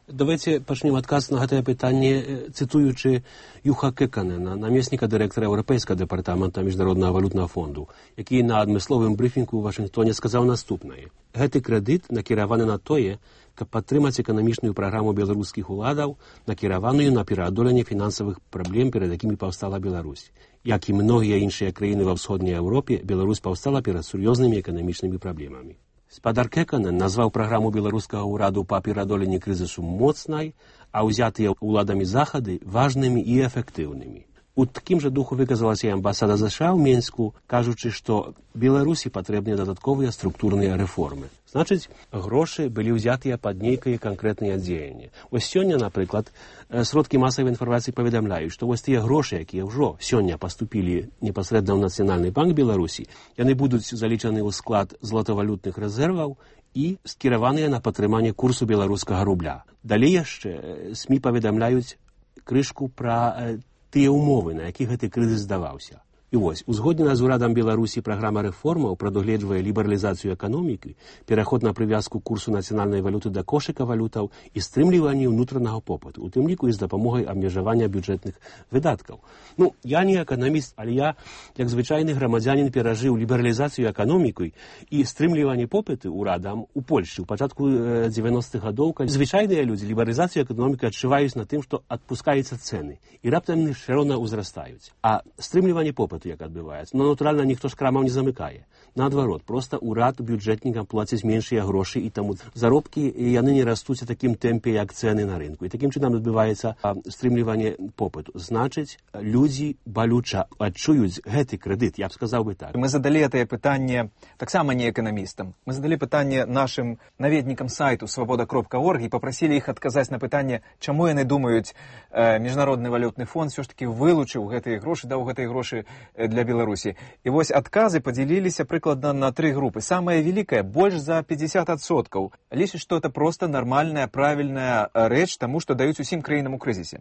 Давайте пачнем адказ на гэтае пытанне, цытуючы Юха Кеканена, намесніка дырэктара Еўрапейскага дэпартамента Міжнароднага валютнага фонду, які на адмысловым брыфінгу ў Вашынгтоне сказаў наступнае. Гэты крэдыт накіраваны на тое, каб падтрымаць эканамічную праграму беларускіх уладаў, накіраваную на пераадоленне фінансавых праблем, перад якімі паўстала Беларусь. Як і многія іншыя краіны ва ўсходняй Еўропе, Беларусь паўстала перад сур'ёзнымі эканамічнымі праблемамі. Спадар Кеканен назваў праграму беларускага ўраду па пераадоленні крызісу моцнай, а ўзятыя ўладамі захады важнымі і эфектыўнымі. У такім жа духу выказалася і амбасада США ў Менску, кажучы, што Беларусі патрэбныя дадатковыя структурныя рэформы. Значыць, грошы былі ўзятыя пад нейкае канкрэтнае дзеянне. Вось сёння, напрыклад, сродкі масавай інфармацыі паведамляюць, што вось тыя грошы, якія ўжо сёння паступілі непасрэдна ў Нацыянальны банк Беларусі, яны будуць залічаны ў склад златавалютных рэзерваў і скіраваныя на падтрыманне курсу беларускага рубля. Далей яшчэ СМІ паведамляюць крышку пра тыя ўмовы, на якіх гэты крызіс здаваўся. І вось, узгоднена з урадам Беларусі праграма рэформаў прадугледжвае лібералізацыю эканомікі, пераход на прывязку курсу нацыянальнай валюты да кошыка валютаў і стрымліванне ўнутранага попыту, у тым ліку і з дапамогай абмежавання бюджэтных выдаткаў. Я не эканаміст, але я, як звычайны грамадзянін, перажыў лібералізацыю эканомікай і стрымліванне попыту ўрадам у Польшчы ў пачатку 90-х гадоў, калі звычайныя людзі лібералізацыю эканомікі адчуваюць на тым, што адпускаюцца цэны, і раптам яны ўсё роўна ўзрастаюць. А стрымліванне попыту як адбываецца. Натуральна, ніхто ж крамаў не замыкае. Наадварот, проста ўрад бюджэтнікам плаціць меншыя грошы, і таму заробкі яны не растуць у такім тэмпе, як цэны на рынку. І такім чынам адбываецца стрымліванне попыту. Значыць, людзі балюча адчуюць гэты крэдыт, я б сказаў бы так. Мы задалі гэтае пытанне таксама не эканамістам. Мы задалі пытанне нашым наведнікам сайту свабода.орг і папрасілі іх адказаць на пытанне, чаму яны думаюць, Міжнародны валютны фонд все ж таки вылучыў гэтыя грошы, даў гэтыя грошы для Беларусі. І вось адказы падзяліліся прыкладна на 3 групы. Самая великая, больш за 50%, лічыць, што это просто нармальная, правільная рэч таму, што даюць усім краінам у крызісе.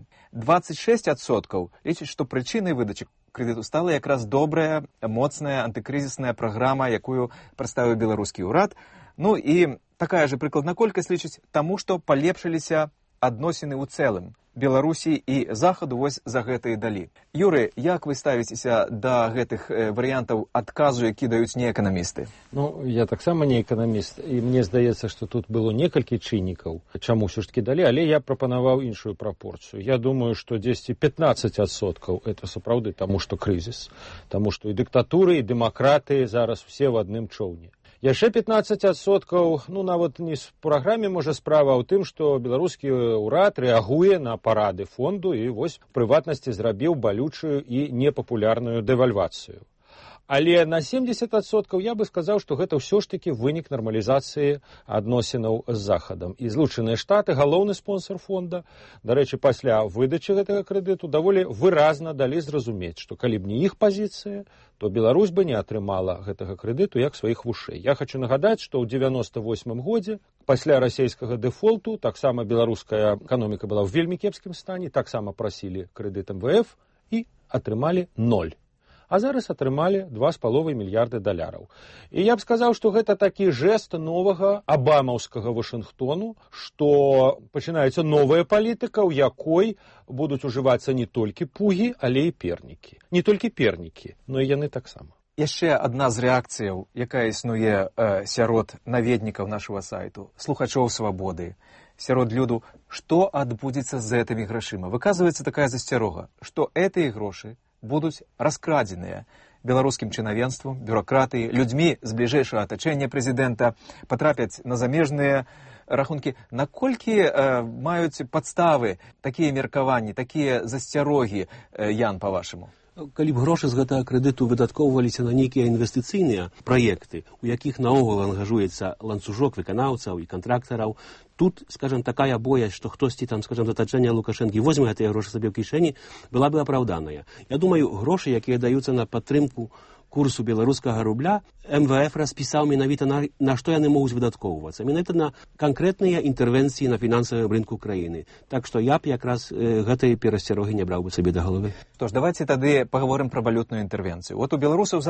26% лічыць, што прычынай выдачы крэдыту стала якраз добрая, моцная антыкрызісная праграма, якую прадставіў беларускі ўрад. І такая же прыкладна колькасць лічыць таму, што палепшыліся адносіны ў цэлым Беларусі і Захаду вось за гэта і далі. Юры, як вы ставіцеся да гэтых варыянтаў адказу, які даюць неэканамісты? Я таксама не эканаміст, і мне здаецца, што тут было некалькі чыннікаў, чаму ўсё ж такі далі, але я прапанаваў іншую прапорцыю. Я думаю, што 10-15% это сапраўды таму, што крызіс, таму што і дыктатуры, і дэмакраты зараз усе ў адным чоўне. Яшчэ 15%, нават не з праграме, можа, справа ў тым, што беларускі ўрад рэагуе на парады фонду і вось у прыватнасці зрабіў балючую і непапулярную дэвальвацыю. Але на 70% я бы сказаў, што гэта ўсё ж такі вынік нармалізацыі адносінаў з Захадам. І Злучаныя Штаты, галоўны спонсор фонда, дарэчы, пасля выдачы гэтага крэдыту даволі выразна далі зразумець, што калі б не іх пазіцыя, то Беларусь бы не атрымала гэтага крэдыту як сваіх вушэй. Я хочу нагадаць, што ў 98 годзе, пасля расійскага дэфолту, таксама беларуская эканоміка была ў вельмі кепскім стане, таксама прасілі крэдыт МВФ і атрымалі 0. А зараз атрымалі $2,5 мільярды. І я б сказаў, што гэта такі жэст новага абамаўскага Вашынгтону, што пачынаецца новая палітыка, у якой будуць ужывацца не толькі пугі, але і пернікі. Не толькі пернікі, но і яны таксама. Яшчэ адна з рэакцыяў, якая існуе сярод наведнікаў нашага сайту, слухачоў свабоды, сярод люду, што адбудзецца з гэтымі грашыма. Выказваецца такая засцярога, што гэтыя грошы будуць раскрадзеныя беларускім чынавенствам, бюракратыі, людзьмі з бліжэйшага атачэння прэзідэнта, патрапяць на замежныя рахункі. Наколькі маюць падставы такія меркаванні, такія засцярогі, Ян, па-вашаму? Калі б грошы з гэтага крэдыту выдаткоўваліся на нейкія інвестыцыйныя праекты, у якіх наогул ангажуецца ланцужок выканаўцаў і кантрактараў, тут, скажем, такая боязь, што хтосьці там, скажем, з атачэння Лукашэнкі возьме гэтыя грошы сабе ў кішэні, была бы апраўданая. Я думаю, грошы, якія даюцца на падтрымку курсу беларускага рубля, МВФ распісаў менавіта на што яны могуць выдаткоўвацца. Менавіта на канкрэтныя інтэрвенцыі на фінансавым рынку краіны. Так што я б якраз гэтай перасцярогі не браў бы сабе да галавы. Што ж, давайте тады паговорым пра валютную інтэрвенцыю. У беларусаў зараз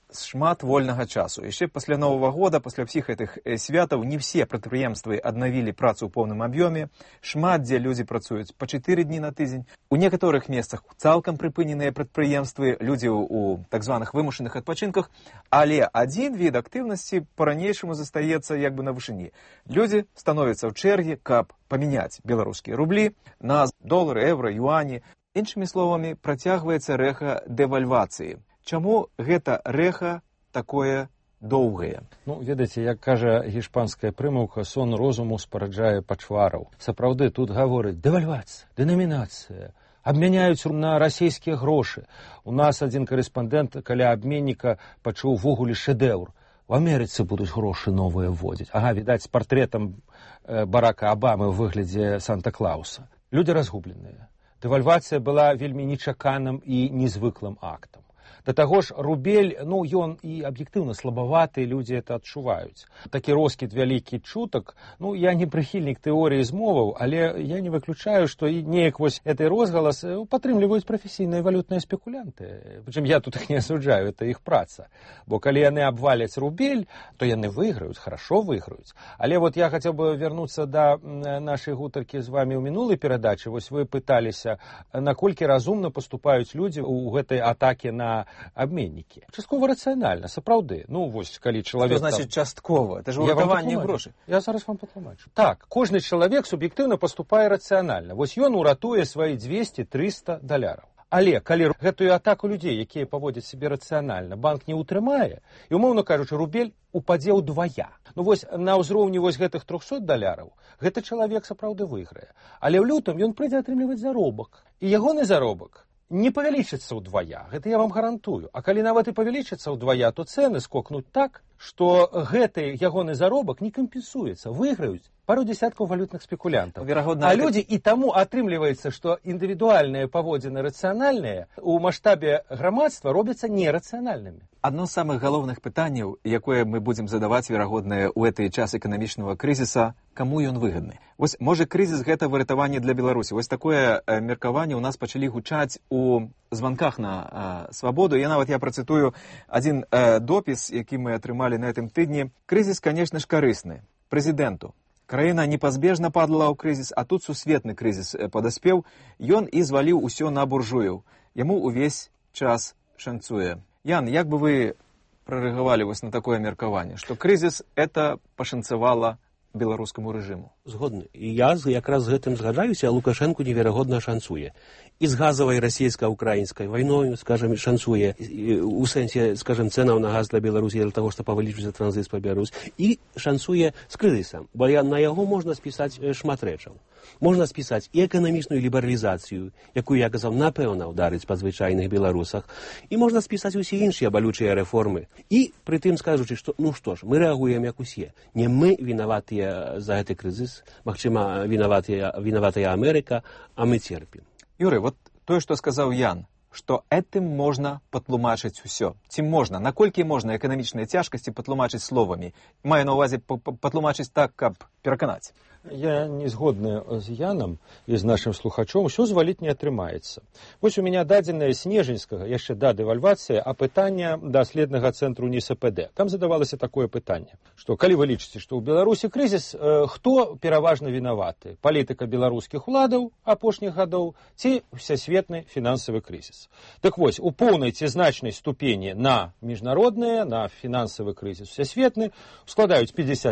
шмат вольнага часу. Яшчэ пасля Новага года, пасля ўсіх гэтых святаў, не все прадпрыемствы аднавілі працу ў поўным аб'ёме. Шмат дзе людзі працуюць па 4 дні на тыдзень. У некаторых месцах цалкам прыпыненыя прадпрыемствы, людзі ў так званых вымушаных адпачынках, але адзін від актыўнасці па-ранейшаму застаецца як бы на вышыні. Людзі становяцца ў чэргі, каб памяняць беларускія рублі на долары, еўра, юані. Іншымі словамі, працягваецца рэха дэвальвацыі. Чаму гэта рэха такое доўгае? Ну, ведаеце, як кажа гішпанская прымаўка, сон розуму спараджае пачвараў. Сапраўды, тут гаворыць дэвальвацыя, дэнамінацыя, абмяняюць на расійскія грошы. У нас адзін корэспандэнт каля абменніка пачуў ввогуле шэдэўр. У Амерыцы будуць грошы новыя вводзіць. Ага, відаць, з партрэтам Барака Абамы ў выглядзе Санта-Клауса. Людзі разгубленыя. Дэвальвацыя была вельмі нечаканым і незвыклым актам. Да таго ж, рубель, ну, ён і аб'ектыўна слабаваты, людзі это адчуваюць. Такі роскід вялікі чутак, ну, я не прыхільнік тэорыі змоваў, але я не выключаю, што і неяк вось гэты розгалас падтрымліваюць прафесійныя валютныя спекулянты. Прычым я тут іх не асуджаю, это іх праца. Бо калі яны абваляць рубель, то яны выйграюць, хорошо выйграюць. Але вот я хацеў бы вярнуцца да нашай гутаркі з вамі ў мінулай перадачы. Вось вы пыталіся, наколькі разумна паступаюць людзі ў гэтай атаке на абменнікі. Часткова рацыянальна, сапраўды. Ну, вось, калі чалавек... Што значыць часткова? Это ж уратаванне грошай. Я зараз вам патлумачу. Так, кожны чалавек суб'ектыўна паступае рацыянальна. Вось ён уратуе свае 200-300 даляраў. Але калі гэтую атаку людзей, якія паводзяць сябе рацыянальна, банк не ўтрымае, і, умоўна кажучы, рубель упадзе ўдвая. Ну вось на ўзроўні вось гэтых 300 даляраў гэты чалавек сапраўды выйграе. Але ў лютым ён прыйдзе атрымліваць заробак. І ягоны заробак не павялічыцца ўдвая, гэта я вам гарантую. А калі нават і павялічыцца ўдвая, то цэны скокнуць так, што гэты ягоны заробак не кампенсуецца, выйграюць пару десяткаў валютных спекулянтаў. А людзі і таму атрымліваецца, што індывідуальныя паводзіны рацыянальныя ў маштабе грамадства робяцца нерацыянальнымі. Адно з самых галоўных пытанняў, якое мы будзем задаваць, верагодна, ў гэты час эканамічнага крызіса, каму ён выгадны? Вось, можа, крызіс гэта выратаванне для Беларусі. Вось такое меркаванне ў нас пачалі гучаць у званках на свабоду. Я працытую адзін допіс, які мы атрымалі на гэтым тыдні. Крызіс, конечно ж, карысны прэзідэнту. Краіна непазбежна падала ў крызіс, а тут сусветны крызіс падаспеў. Ён і зваліў усё на буржуяў. Яму увесь час шанцуе. Ян, як бы вы прарэагавалі вось на такое меркаванне, што крызіс это пашанцавала беларускаму рэжыму? Згодны. І я якраз з гэтым згаджаюся, а Лукашэнку неверагодна шанцуе. І з газавай расійска-украінскай вайною, скажем, шанцуе у сэнсе, скажем, цэнаў на газ для Беларусі для таго, што павялічыцца транзіт па Беларусь, і шанцуе з крызісам, бо на яго можна спісаць шмат рэчаў. Можна спісаць і эканамічную лібералізацыю, якую, я казаў, напэўна ударыць па звычайных беларусах, і можна спісаць усе іншыя балючыя рэформы. І прытым скажучы, што, ну што ж, мы рэагуем як усе. Не мы вінаватыя за гэты крызіс, магчыма, вінаватая Амерыка, а мы церпім. Юрый, вот тое, што сказаў Ян, што этым можна патлумачыць усё. Ці можна? Наколькі можна эканамічныя цяжкасці патлумачыць словамі? Маю на ўвазе патлумачыць так, каб пераканаць. Я не згодны з Янам і з нашым слухачом, усё зваліць не атрымаецца. Вось у мяне дадзенае снежаньскага, яшчэ да дэвальвацыі, апытання даследнага цэнтру НИСПД. Там задавалася такое пытанне, што калі вы лічыце, што ў Беларусі крызіс, хто пераважна вінаваты? Палітыка беларускіх уладаў апошніх гадоў ці всесветны фінансавы крызіс? Так вось, у поўнай ці значнай ступені на міжнародныя, на фінансавы крызіс всесветны складаюць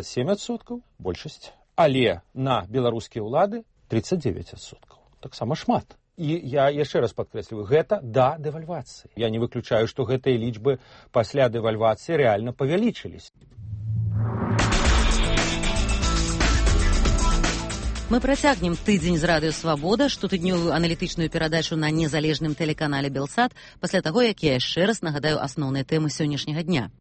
57%, большасць. Але на беларускія ўлады 39%. Таксама шмат. І я яшчэ раз падкрэсліваю, гэта да дэвальвацыі. Я не выключаю, што гэтыя лічбы пасля дэвальвацыі рэальна павялічыліся. Мы працягнем тыдзень з радыё «Свабода», штотыднёвую аналітычную перадачу на незалежным тэлеканале «Белсат», пасля таго, як я яшчэ раз нагадаю асноўныя тэмы сённяшняга дня.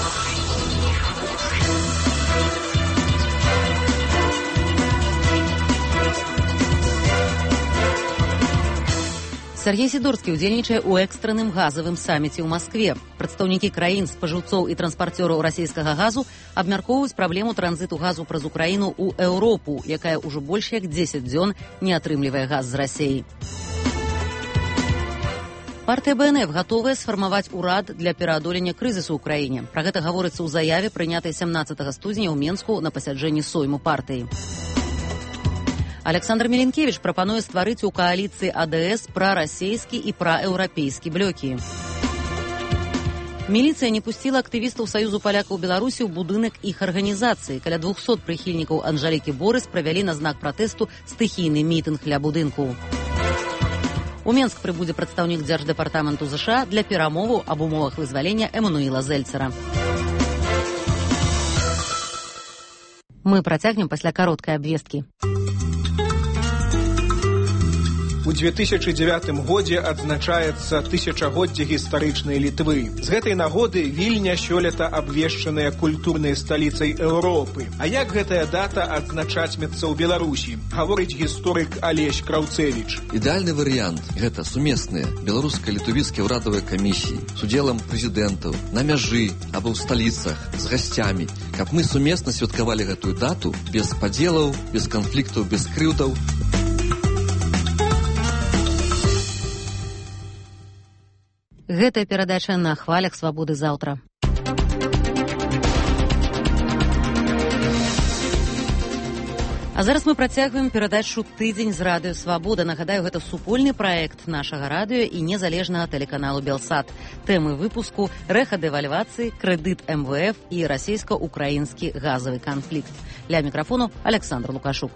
Сергей Сидорскі ўдзельнічае ў экстранным газавым саміце ў Маскве. Прадстаўнікі краін, спажыўцоў і транспарцёраў расійскага газу абмяркоўваюць праблему транзіту газу праз Украіну ў Еўропу, якая ўжо больш як 10 дзён не атрымлівае газ з Расіі. Партыя БНФ гатовая сфармаваць урад для пераадолення крызісу ў краіне. Пра гэта гаворыцца ў заяве, прынятай 17 студзеня ў Менску на пасяджэнні сойму партыі. Александр Меленкевич прапануе стварыць у кааліцыі АДС прарасейскі і праеўрапейскі блокі. Міліцыя не пусціла актывістаў Саюзу палякаў Беларусі ў будынак іх арганізацыі. Каля 200 прыхільнікаў Анжалікі Борыс правялі на знак пратэсту стыхійны мітынг ля будынку. У Менск прыбудзе прадстаўнік Дзярждэпартаменту ЗША для перамоваў аб умовах вызвалення Эмануіла Зельцера. Мы працягнем пасля кароткай абвесткі. У 2009 годзе адзначаецца тысячагоддзе гістарычнай Літвы. З гэтай нагоды Вільня сёлета абвешчаная культурнай сталіцай Еўропы. А як гэтая дата адзначатьмецца ў Беларусі, гаворыць гісторык Алесь Краўцевіч. Ідэальны варыянт – гэта сумесныя беларуска-літувіцкія ўрадавыя камісіі з удзелам прэзідэнтаў на мяжы або ў сталіцах з гасцямі, каб мы сумесна святкавалі гэтую дату без падзелаў, без канфліктаў, без крыўдаў. Гэтая перадача на хвалях свабоды заўтра. А зараз мы працягваем перадачу «Тыдзень з радыё Свабода». Нагадаю, гэта супольны праект нашага радыё і незалежнага тэлеканалу «Белсат». Тэмы выпуску – рэха дэвальвацыі, крэдыт МВФ і расійска-украінскі газавы канфлікт. Ля мікрафону Александр Лукашук.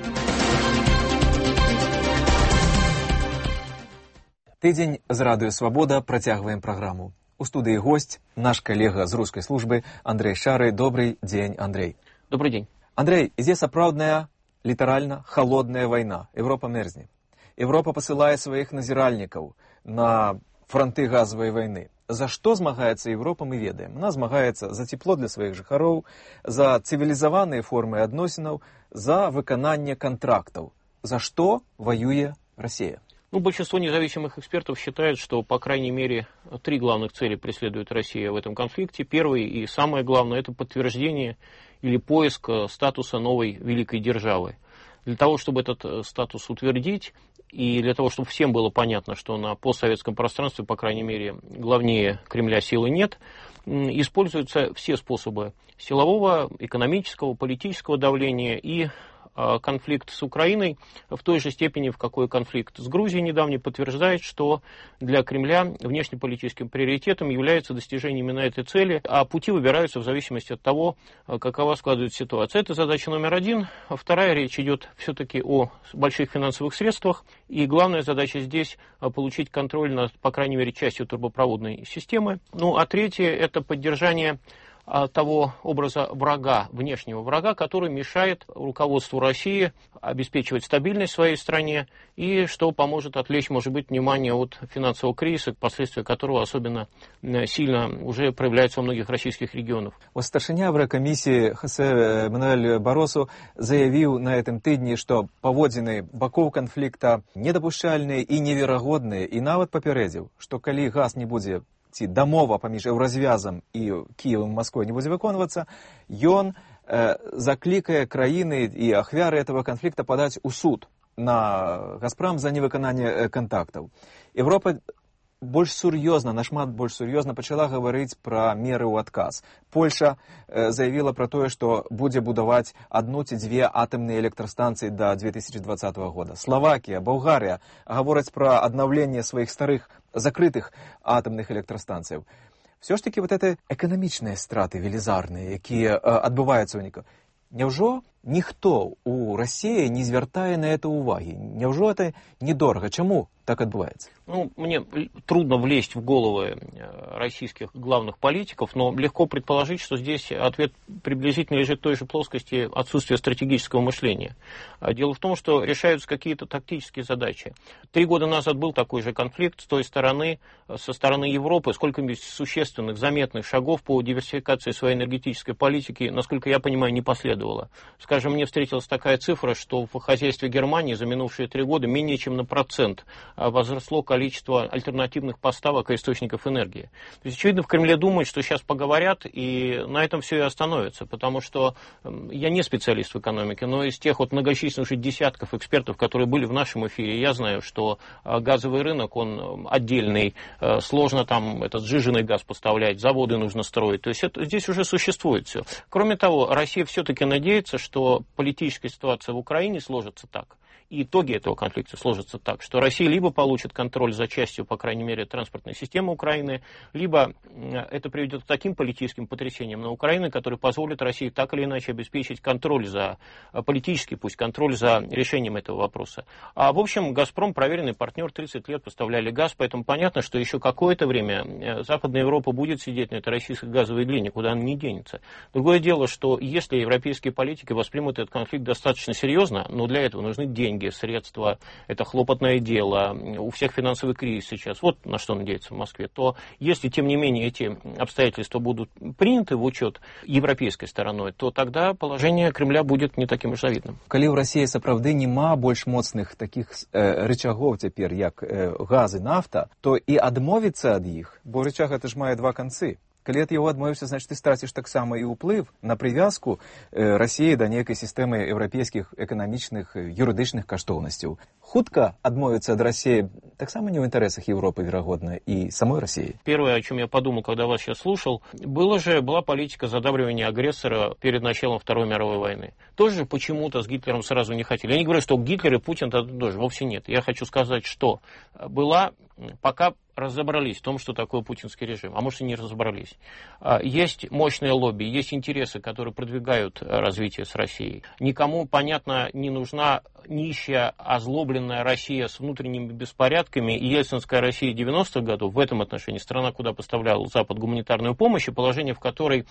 Тыдзень з радыё Свабода, працягваем праграму. У студыі госць, наш калега з рускай службы Андрей Шары. Добрый дзень, Андрей. Добрый дзень. Андрей, ідзе сапраўдная, літаральна, халодная вайна. Европа мерзне. Европа пасылае сваіх назіральнікаў на фронты газавай вайны. За што змагаецца Европа, мы ведаем. Она змагаецца за цепло для сваіх жыхароў, за цывілізаваныя формы адносінаў, за выкананне контрактаў. За што воюе Россия? Большинство независимых экспертов считает, что, по крайней мере, 3 главных цели преследует Россия в этом конфликте. Первый и самое главное – это подтверждение или поиск статуса новой великой державы. Для того, чтобы этот статус утвердить, и для того, чтобы всем было понятно, что на постсоветском пространстве, по крайней мере, главнее Кремля силы нет, используются все способы силового, экономического, политического давления и конфликт с Украиной в той же степени, в какой конфликт с Грузией недавний, подтверждает, что для Кремля внешнеполитическим приоритетом является достижение именно этой цели, а пути выбираются в зависимости от того, какова складывается ситуация. Это задача номер один. Вторая, речь идет все-таки о больших финансовых средствах, и главная задача здесь получить контроль над, по крайней мере, частью трубопроводной системы. А третье – это поддержание того образа врага, внешнего врага, который мешает руководству России обеспечивать стабильность в своей стране и что поможет отвлечь, может быть, внимание от финансового кризиса, последствия которого особенно сильно уже проявляются во многих российских регионах. Старшыня Еврокомиссии Хосе Мануэль Баросу заявил на этом тыдні, что паводзіны бакоў конфликта недопушчальныя и неверагодныя, и нават папярэдзіў, что калі газ не будзе ці дамова паміж еўразвязам і Кіевам і Масквой не будзе выконвацца, ён заклікае краіны і ахвяры этого конфликта падаць у суд на Газпром за невыкананне контактаў. Европа больш сур'ёзна, нашмат больш сур'ёзна пачала гаварыць пра меры ў адказ. Польша заявіла пра тое, што будзе будаваць 1 ці 2 атамныя электрастанцыі да 2020 года. Словакія, Балгарыя гавораць пра аднаўленне сваіх старых закрытых атамных электрастанцыяў. Все ж таки вот это эканамічныя страты велізарныя, якія адбываюцца ў ніках. Няўжо ніхто у России не звяртае на это уваги? Няўжо это недорого? Чему так отбывается? Мне трудно влезть в головы российских главных политиков, но легко предположить, что здесь ответ приблизительно лежит в той же плоскости отсутствия стратегического мышления. Дело в том, что решаются какие-то тактические задачи. 3 года назад был такой же конфликт с той стороны, со стороны Европы. Сколько-нибудь существенных, заметных шагов по диверсификации своей энергетической политики, насколько я понимаю, не последовало. Скажем, мне встретилась такая цифра, что в хозяйстве Германии за минувшие 3 года менее чем на 1% возросло количество альтернативных поставок и источников энергии. То есть, очевидно, в Кремле думают, что сейчас поговорят, и на этом все и остановится, потому что я не специалист в экономике, но из тех вот многочисленных уже десятков экспертов, которые были в нашем эфире, я знаю, что газовый рынок, он отдельный, сложно там этот сжиженный газ поставлять, заводы нужно строить, то есть это, здесь уже существует все. Кроме того, Россия все-таки надеется, что политическая ситуация в Украине сложится так, и итоги этого конфликта сложатся так, что Россия либо получит контроль за частью, по крайней мере, транспортной системы Украины, либо это приведет к таким политическим потрясениям на Украине, которые позволят России так или иначе обеспечить контроль за, политический пусть, контроль за решением этого вопроса. А в общем, «Газпром» проверенный партнер, 30 лет поставляли газ, поэтому понятно, что еще какое-то время Западная Европа будет сидеть на этой российской газовой глине, куда она не денется. Другое дело, что если европейские политики воспримут этот конфликт достаточно серьезно, но для этого нужны деньги, средства, это хлопотное дело, у всех финансовый кризис сейчас, вот на что надеяться в Москве, то если, тем не менее, эти обстоятельства будут приняты в учет европейской стороной, то тогда положение Кремля будет не таким уж завидным. Калі ў Расіі сапраўды няма больш моцных такіх рычагоў цяпер, як газ і нафта, то і адмовіцца ад іх, бо рычаг это ж мае два канцы. Калі ад яго адмовіўся, значит, ты страціш таксама і ўплыв на прывязку Расіі да нейкай сістэмы еўрапейскіх эканамічных, юрыдычных каштоўнасцяў. Хутка адмовіцца ад России таксама не в интересах Европы, вероятно, и самой России. Первое, о чем я подумал, когда вас сейчас слушал, была политика задабривания агрессора перед началом Второй мировой войны. Тоже почему-то с Гитлером сразу не хотели. Я не говорю, что Гитлер и Путин тоже, вовсе нет. Я хочу сказать, что пока разобрались в том, что такое путинский режим, а может и не разобрались. Есть мощное лобби, есть интересы, которые продвигают развитие с Россией. Никому, понятно, не нужна нищая, озлобленная Россия с внутренними беспорядками, и ельцинская Россия 90-х годов, в этом отношении страна, куда поставлял Запад гуманитарную помощь, и положение, в которой,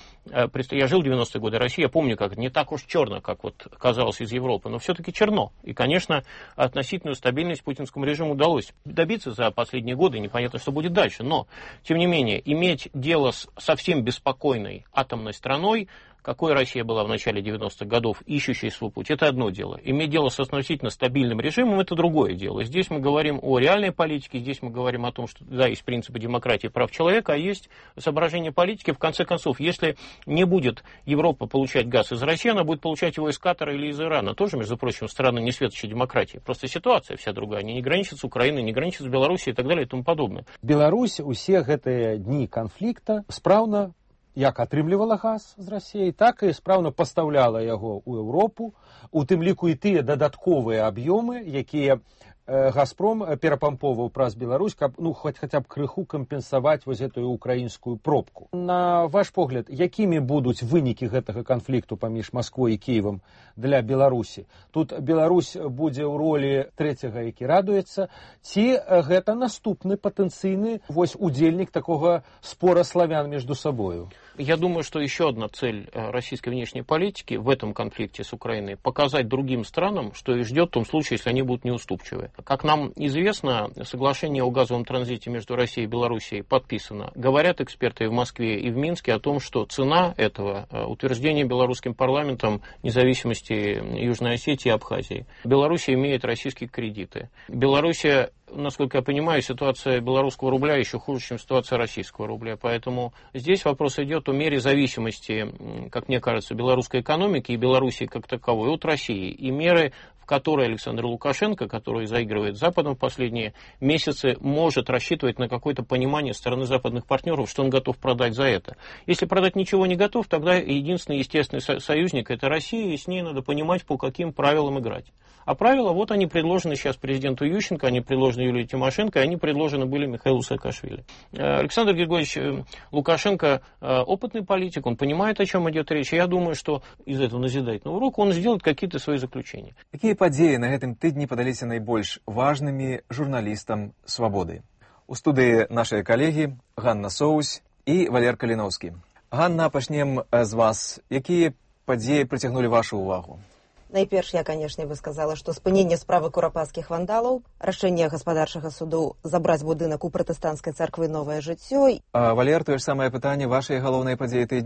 я жил в 90-е годы России, я помню, как не так уж черно, как вот казалось из Европы, но все-таки черно. И, конечно, относительную стабильность путинскому режиму удалось добиться за последние годы, непонятно, что будет дальше, но, тем не менее, иметь дело с совсем беспокойной атомной страной, какой Россия была в начале 90-х годов, ищущей свой путь, это одно дело. Иметь дело с относительно стабильным режимом, это другое дело. Здесь мы говорим о реальной политике, здесь мы говорим о том, что да, есть принципы демократии и прав человека, а есть соображения политики. В конце концов, если не будет Европа получать газ из России, она будет получать его из Катара или из Ирана. Тоже, между прочим, страны не светочей демократии. Просто ситуация вся другая. Они не граничат с Украиной, не граничат с Белоруссией и так далее и тому подобное. Беларусь усе гэтыя дні канфлікта спраўна як атрымлівала газ з Расіі, так і спраўна пастаўляла яго ў Еўропу, у тым ліку і тыя дадатковыя аб'ёмы, якія Газпром перапамповаў праз Беларусь, каб хаця б крыху кампенсаваць вось гэтую украінскую пробку. На ваш погляд, якімі будуць вынікі гэтага канфлікту паміж Масквой і Кіевам для Беларусі? Тут Беларусь будзе ў ролі трэцяга, які радуецца, ці гэта наступны патэнцыйны удзельнік такога спора славян между собою? Я думаю, что еще одна цель российской внешней политики в этом конфликте с Украиной – показать другим странам, что их ждет в том случае, если они будут неуступчивы. Как нам известно, соглашение о газовом транзите между Россией и Белоруссией подписано. Говорят эксперты в Москве и в Минске о том, что цена этого утверждения белорусским парламентом независимости Южной Осетии и Абхазии. Белоруссия имеет российские кредиты. Белоруссия, насколько я понимаю, ситуация белорусского рубля еще хуже, чем ситуация российского рубля. Поэтому здесь вопрос идет о мере зависимости, как мне кажется, белорусской экономики и Белоруссии как таковой от России. И меры, в которой Александр Лукашенко, который заигрывает с Западом в последние месяцы, может рассчитывать на какое-то понимание стороны западных партнеров, что он готов продать за это. Если продать ничего не готов, тогда единственный естественный союзник – это Россия, и с ней надо понимать, по каким правилам играть. А правила, вот они предложены сейчас президенту Ющенко, они предложены Юлии Тимошенко, и они предложены были Михаилу Саакашвили. Александр Григорьевич Лукашенко опытный политик, он понимает, о чем идет речь. Я думаю, что из этого назидательного урока он сделает какие-то свои заключения. Какие подеи на гэтым тыдні падаліся найбольш важнымі журналістам «Свабоды»? У студыі нашыя калегі Ганна Соусь і Валер Каліноўскі. Ганна, пачнем з вас. Якія падзеі прыцягнулі вашу увагу? Найперш я, канешне, бы сказала, што спыненне справы курапацкіх вандалаў, рашэнне гаспадарчага суду забраць будынак у пратэстанцкай царквы «Новае жыццё». Валер, тое ж самае пытанне, вашыя галоўныя падзеі тыдня?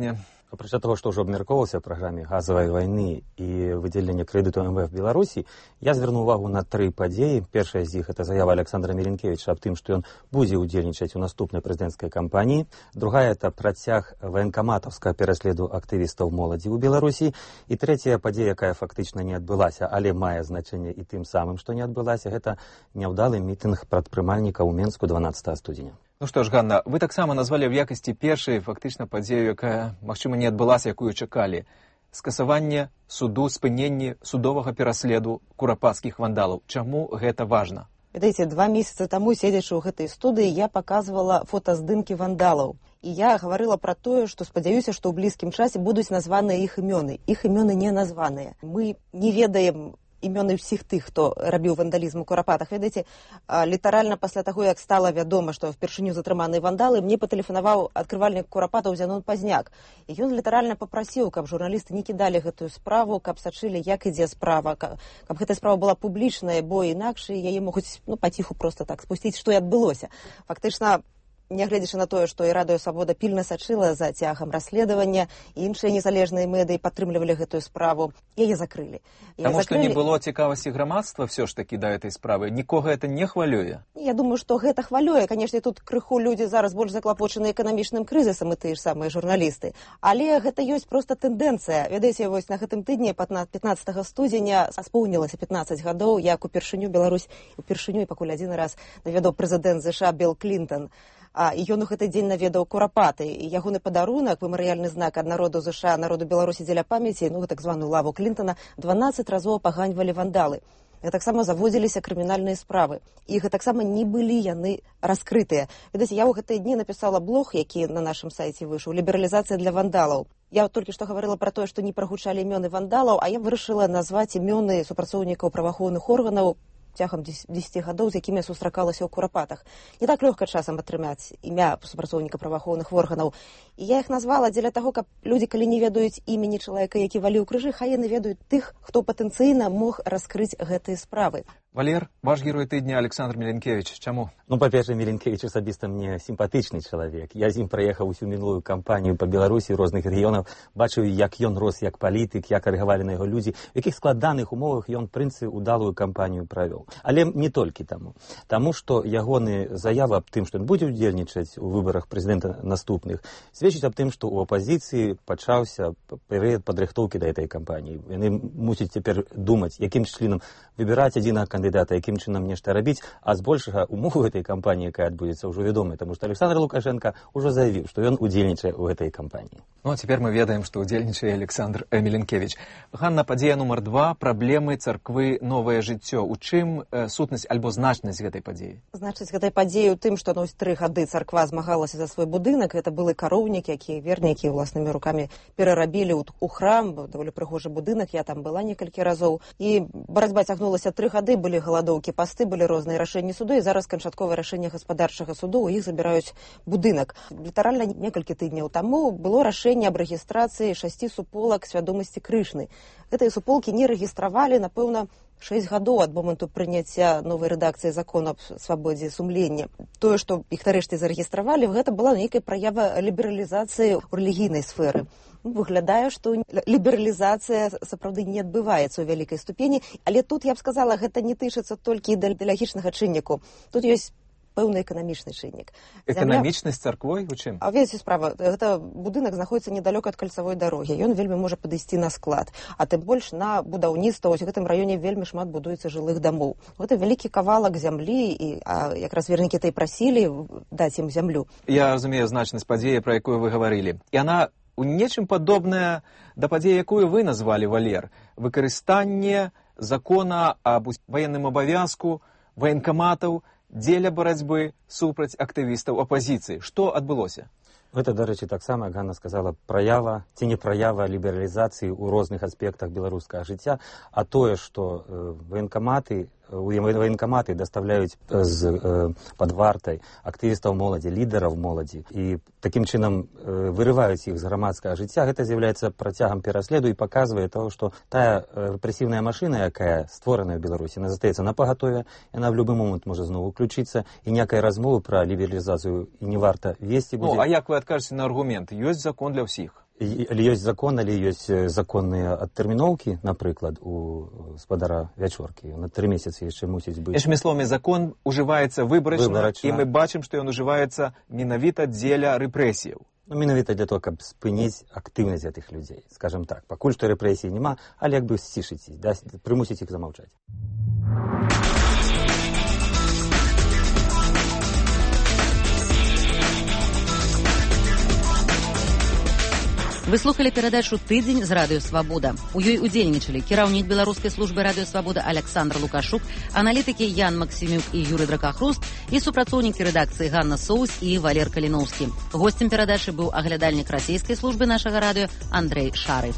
Апрача таго, што ўжо абмяркоўвалася ў праграме газавай вайны і выдзелення крэдыту МВФ Беларусі, я звярнуў увагу на 3 падзеі. Першая з іх — это заява Александра Меленкевіча аб тым, што ён будзе ўдзельнічаць у наступнай прэзідэнцкай кампаніі. Другая — это працяг ваенкаматаўскага пераследу актывістаў моладзі ў Беларусі. І трэцяя падзея, якая фактычна не адбылася, але мае значэнне і тым самым, што не адбылася, гэта няўдалы мітынг прадпрымальнікаў у Менску 12 студзеня. Ну што ж, Ганна, вы таксама назвалі в якасці першай фактычна падзею, якая, магчыма, не адбылася, якую чакалі. Скасаванне суду, спыненне судовага пераследу курапацкіх вандалаў. Чаму гэта важна? Ведаеце, 2 месяцы таму, седзячы ў гэтай студыі, я паказвала фотаздымкі вандалаў. І я гаварыла пра тое, што спадзяюся, што ў блізкім часе будуць названыя іх імёны. Іх імёны не названыя. Мы не ведаем імёны ўсіх тых, хто рабіў вандалізм у Курапатах. Ведаеце, літаральна пасля таго, як стала вядома, што впершыню затрыманыя вандалы, мне патэлефанаваў адкрывальнік Курапатаў Зянон Пазняк. І ён літаральна папрасіў, каб журналісты не кідалі гэтую справу, каб сачылі, як ідзе справа, каб гэтая справа была публічная, бо інакш яе могуць паціху проста так спусціць, што і адбылося. Фактычна, нягледзячы на тое, што і Радыё Свабода пільна сачыла за цягам расследавання, і іншыя незалежныя медыі падтрымлівалі гэтую справу, яе закрылі. Таму што не было цікавасці грамадства ўсё ж такі да гэтай справы. Нікога гэта не хвалюе? Я думаю, што гэта хвалюе. Канешне, тут крыху людзі зараз больш заклапочаны эканамічным крызісам, і тыя ж самыя журналісты. Але гэта ёсць проста тэндэнцыя. Ведаеце, вось на гэтым тыдні 15 студзеня споўнілася 15 гадоў, як упершыню Беларусь, упершыню і пакуль адзін раз наведаў прэзідэнт ЗША Білл Клінтон. І ён у гэты дзень наведаў Курапаты. І ягоны падарунак, мемарыяльны знак ад народу ЗША, народу Беларусі дзеля памяці, так званую лаву Клінтона, 12 разоў апаганьвалі вандалы. І таксама заводзіліся крымінальныя справы. І таксама не былі яны раскрытыя. Ведаеце, я ў гэтыя дні напісала блог, які на нашым сайце выйшаў, «Лібералізацыя для вандалаў». Я толькі што гаварыла пра тое, што не прагучалі імёны вандалаў, а я вырашыла назваць імёны супрацоўнікаў праваахоўных органаў цягам 10 гадоў, з якімі я сустракалася ў Курапатах. Не так лёгка часам атрымаць імя супрацоўніка праваахоўных органаў. І я іх назвала дзеля таго, каб людзі, калі не ведаюць імені чалавека, які валіў крыжы, хай яны ведаюць тых, хто патэнцыйна мог раскрыць гэтыя справы. Валер, ваш герой тыдня Александр Меленкевич. Чаму? Па-першае, Меленкевич асабіста мне сімпатычны чалавек. Я з ім праехаў усю мінулую кампанію па Беларусі, розных рэгіёнаў, бачыў, як ён рос як палітык, як рэагавалі на яго людзі, у якіх складаных умовах ён, прынцы, удалую кампанію правёў. Але не толькі таму. Таму, што ягоны заява аб тым, што ён будзе ўдзельнічаць у выбарах прэзідэнта наступных, сведчыць аб тым, што ў апазіцыі пачаўся перыяд падрыхтоўкі да гэтай кампаніі. Яны мусяць цяпер думаць, якім чынам выбіраць адзінага кандыдата, якім чынам нешта рабіць, а збольшага умовы гэтай кампаніі, якая адбудзецца, ўжо вядомая, таму што Александр Лукашенко ўжо заявіў, што ён удзельнічае ў гэтай кампаніі. Ну, а цяпер мы ведаем, што ўдзельнічае Александр Меленкевич. Ганна, падзея нумар 2, праблемы царквы «Новае жыццё». У чым сутнасць альбо значнасць гэтай падзеі? Значнасць гэтай падзеі ў тым, што 3 гады царква змагалася за свой будынак. Гэта былы кароўнік, які вернікі ўласнымі рукамі перарабілі ў храм, даволі прыгожы будынак, я там была некалькі разоў. І барацьба цягнулася 3 гады, былі галадоўкі, пасты, былі розныя рашэнні суду, і зараз канчатковае рашэнне гаспадарчага суду, у іх забіраюць будынак. Літаральна некалькі тыдняў таму было рашэнне аб рэгістрацыі 6 суполак свядомасці Крышны. Гэтыя суполкі не рэгістравалі, напэўна, 6 гадоў ад моманту прыняцця новай рэдакцыі закону аб свабодзе сумлення. Тое, што іх нарэшце зарэгістравалі, гэта была нейкая праява лібералізацыі ў рэлігійнай сферы. Выглядае, што лібералізацыя сапраўды не адбываецца ў вялікай ступені, але тут, я б сказала, гэта не тычыцца толькі ідэалагічнага чынніку. Тут ёсць пэўны эканамічны чыннік. Эканамічнасць царквой? У чым? А ведаеце, справа, гэта будынак знаходзіцца недалёка ад кальцавой дарогі. Ён вельмі можа падысці на склад. А тым больш на будаўніцтва. Вось у гэтым раёне вельмі шмат будуецца жылых дамоў. Гэта вялікі кавалак зямлі, і якраз вернікі тыя прасілі даць ім зямлю. Я разумею значнасць падзеі, пра якую вы гаварылі. І яна у нечым падобная да падзеі, якую вы назвалі, Валер. Выкарыстанне закона аб ваенным абавязку ваенкаматаў дзеля барацьбы супраць актывістаў апазіцыі. Што адбылося? Гэта, дарэчы, таксама, як Ганна сказала, праява ці не праява лібералізацыі ў розных аспектах беларускага жыцця, а тое, што ваенкаматы даставляюць пад вартай актывістаў моладзі, лідараў моладзі, і такім чынам вырываюць іх з грамадскага жыцця. Гэта з'яўляецца працягам пераследу і паказвае того, што тая рэпрэсіўная машына, якая створаная ў Беларусі, яна застаецца на пагатове, яна в любы момант можа зноў уключыцца, і ніякай размовы пра лібералізацыю і не варта весці будзе. А як вы адкажаце на аргумент? Ёсць закон для ўсіх. ёсць закон, але ёсць законныя адтэрміноўкі, напрыклад, у спадара Вячоркі. На 3 месяцы яшчэ мусіць быць. Іншымі словамі, закон ужываецца выбарачна, і мы бачым, што ён ужываецца менавіта дзеля рэпрэсіяў. Менавіта для того, каб спыніць актыўнасць гэтых людзей. Скажам так, пакуль што рэпрэсій няма, але як бы сцішыць іх, прымусіць іх замаўчаць. Вы слухали перадачу «Тыдзень» з радыё «Свабода». У ёй удзельнічалі кіраўнік беларускай службы радыё «Свабода» Александр Лукашук, аналітыкі Ян Максімюк і Юрый Дракахруст і супрацоўнікі рэдакцыі Ганна Соус і Валер Каліноўскі. Госцем перадачы быў аглядальнік расійскай службы нашага радыё Андрэй Шары.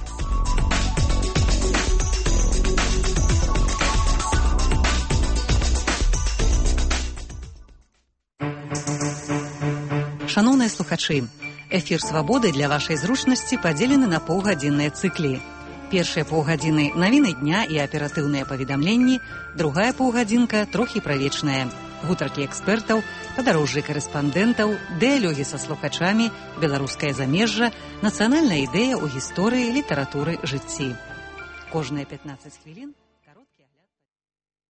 Шановныя слухачы, эфір «Свабоды» для вашай зручнасці падзелены на паўгадзінныя цыклі. Першыя паўгадзіны – навіны дня і аператыўныя паведамленні, другая паўгадзінка – трохі правечная. Гутаркі экспертаў, падарожжы карэспандэнтаў, дыялогі са слухачамі, беларускае замежжа, нацыянальная ідэя ў гісторыі, літаратуры, жыцці. Кожныя 15 хвілін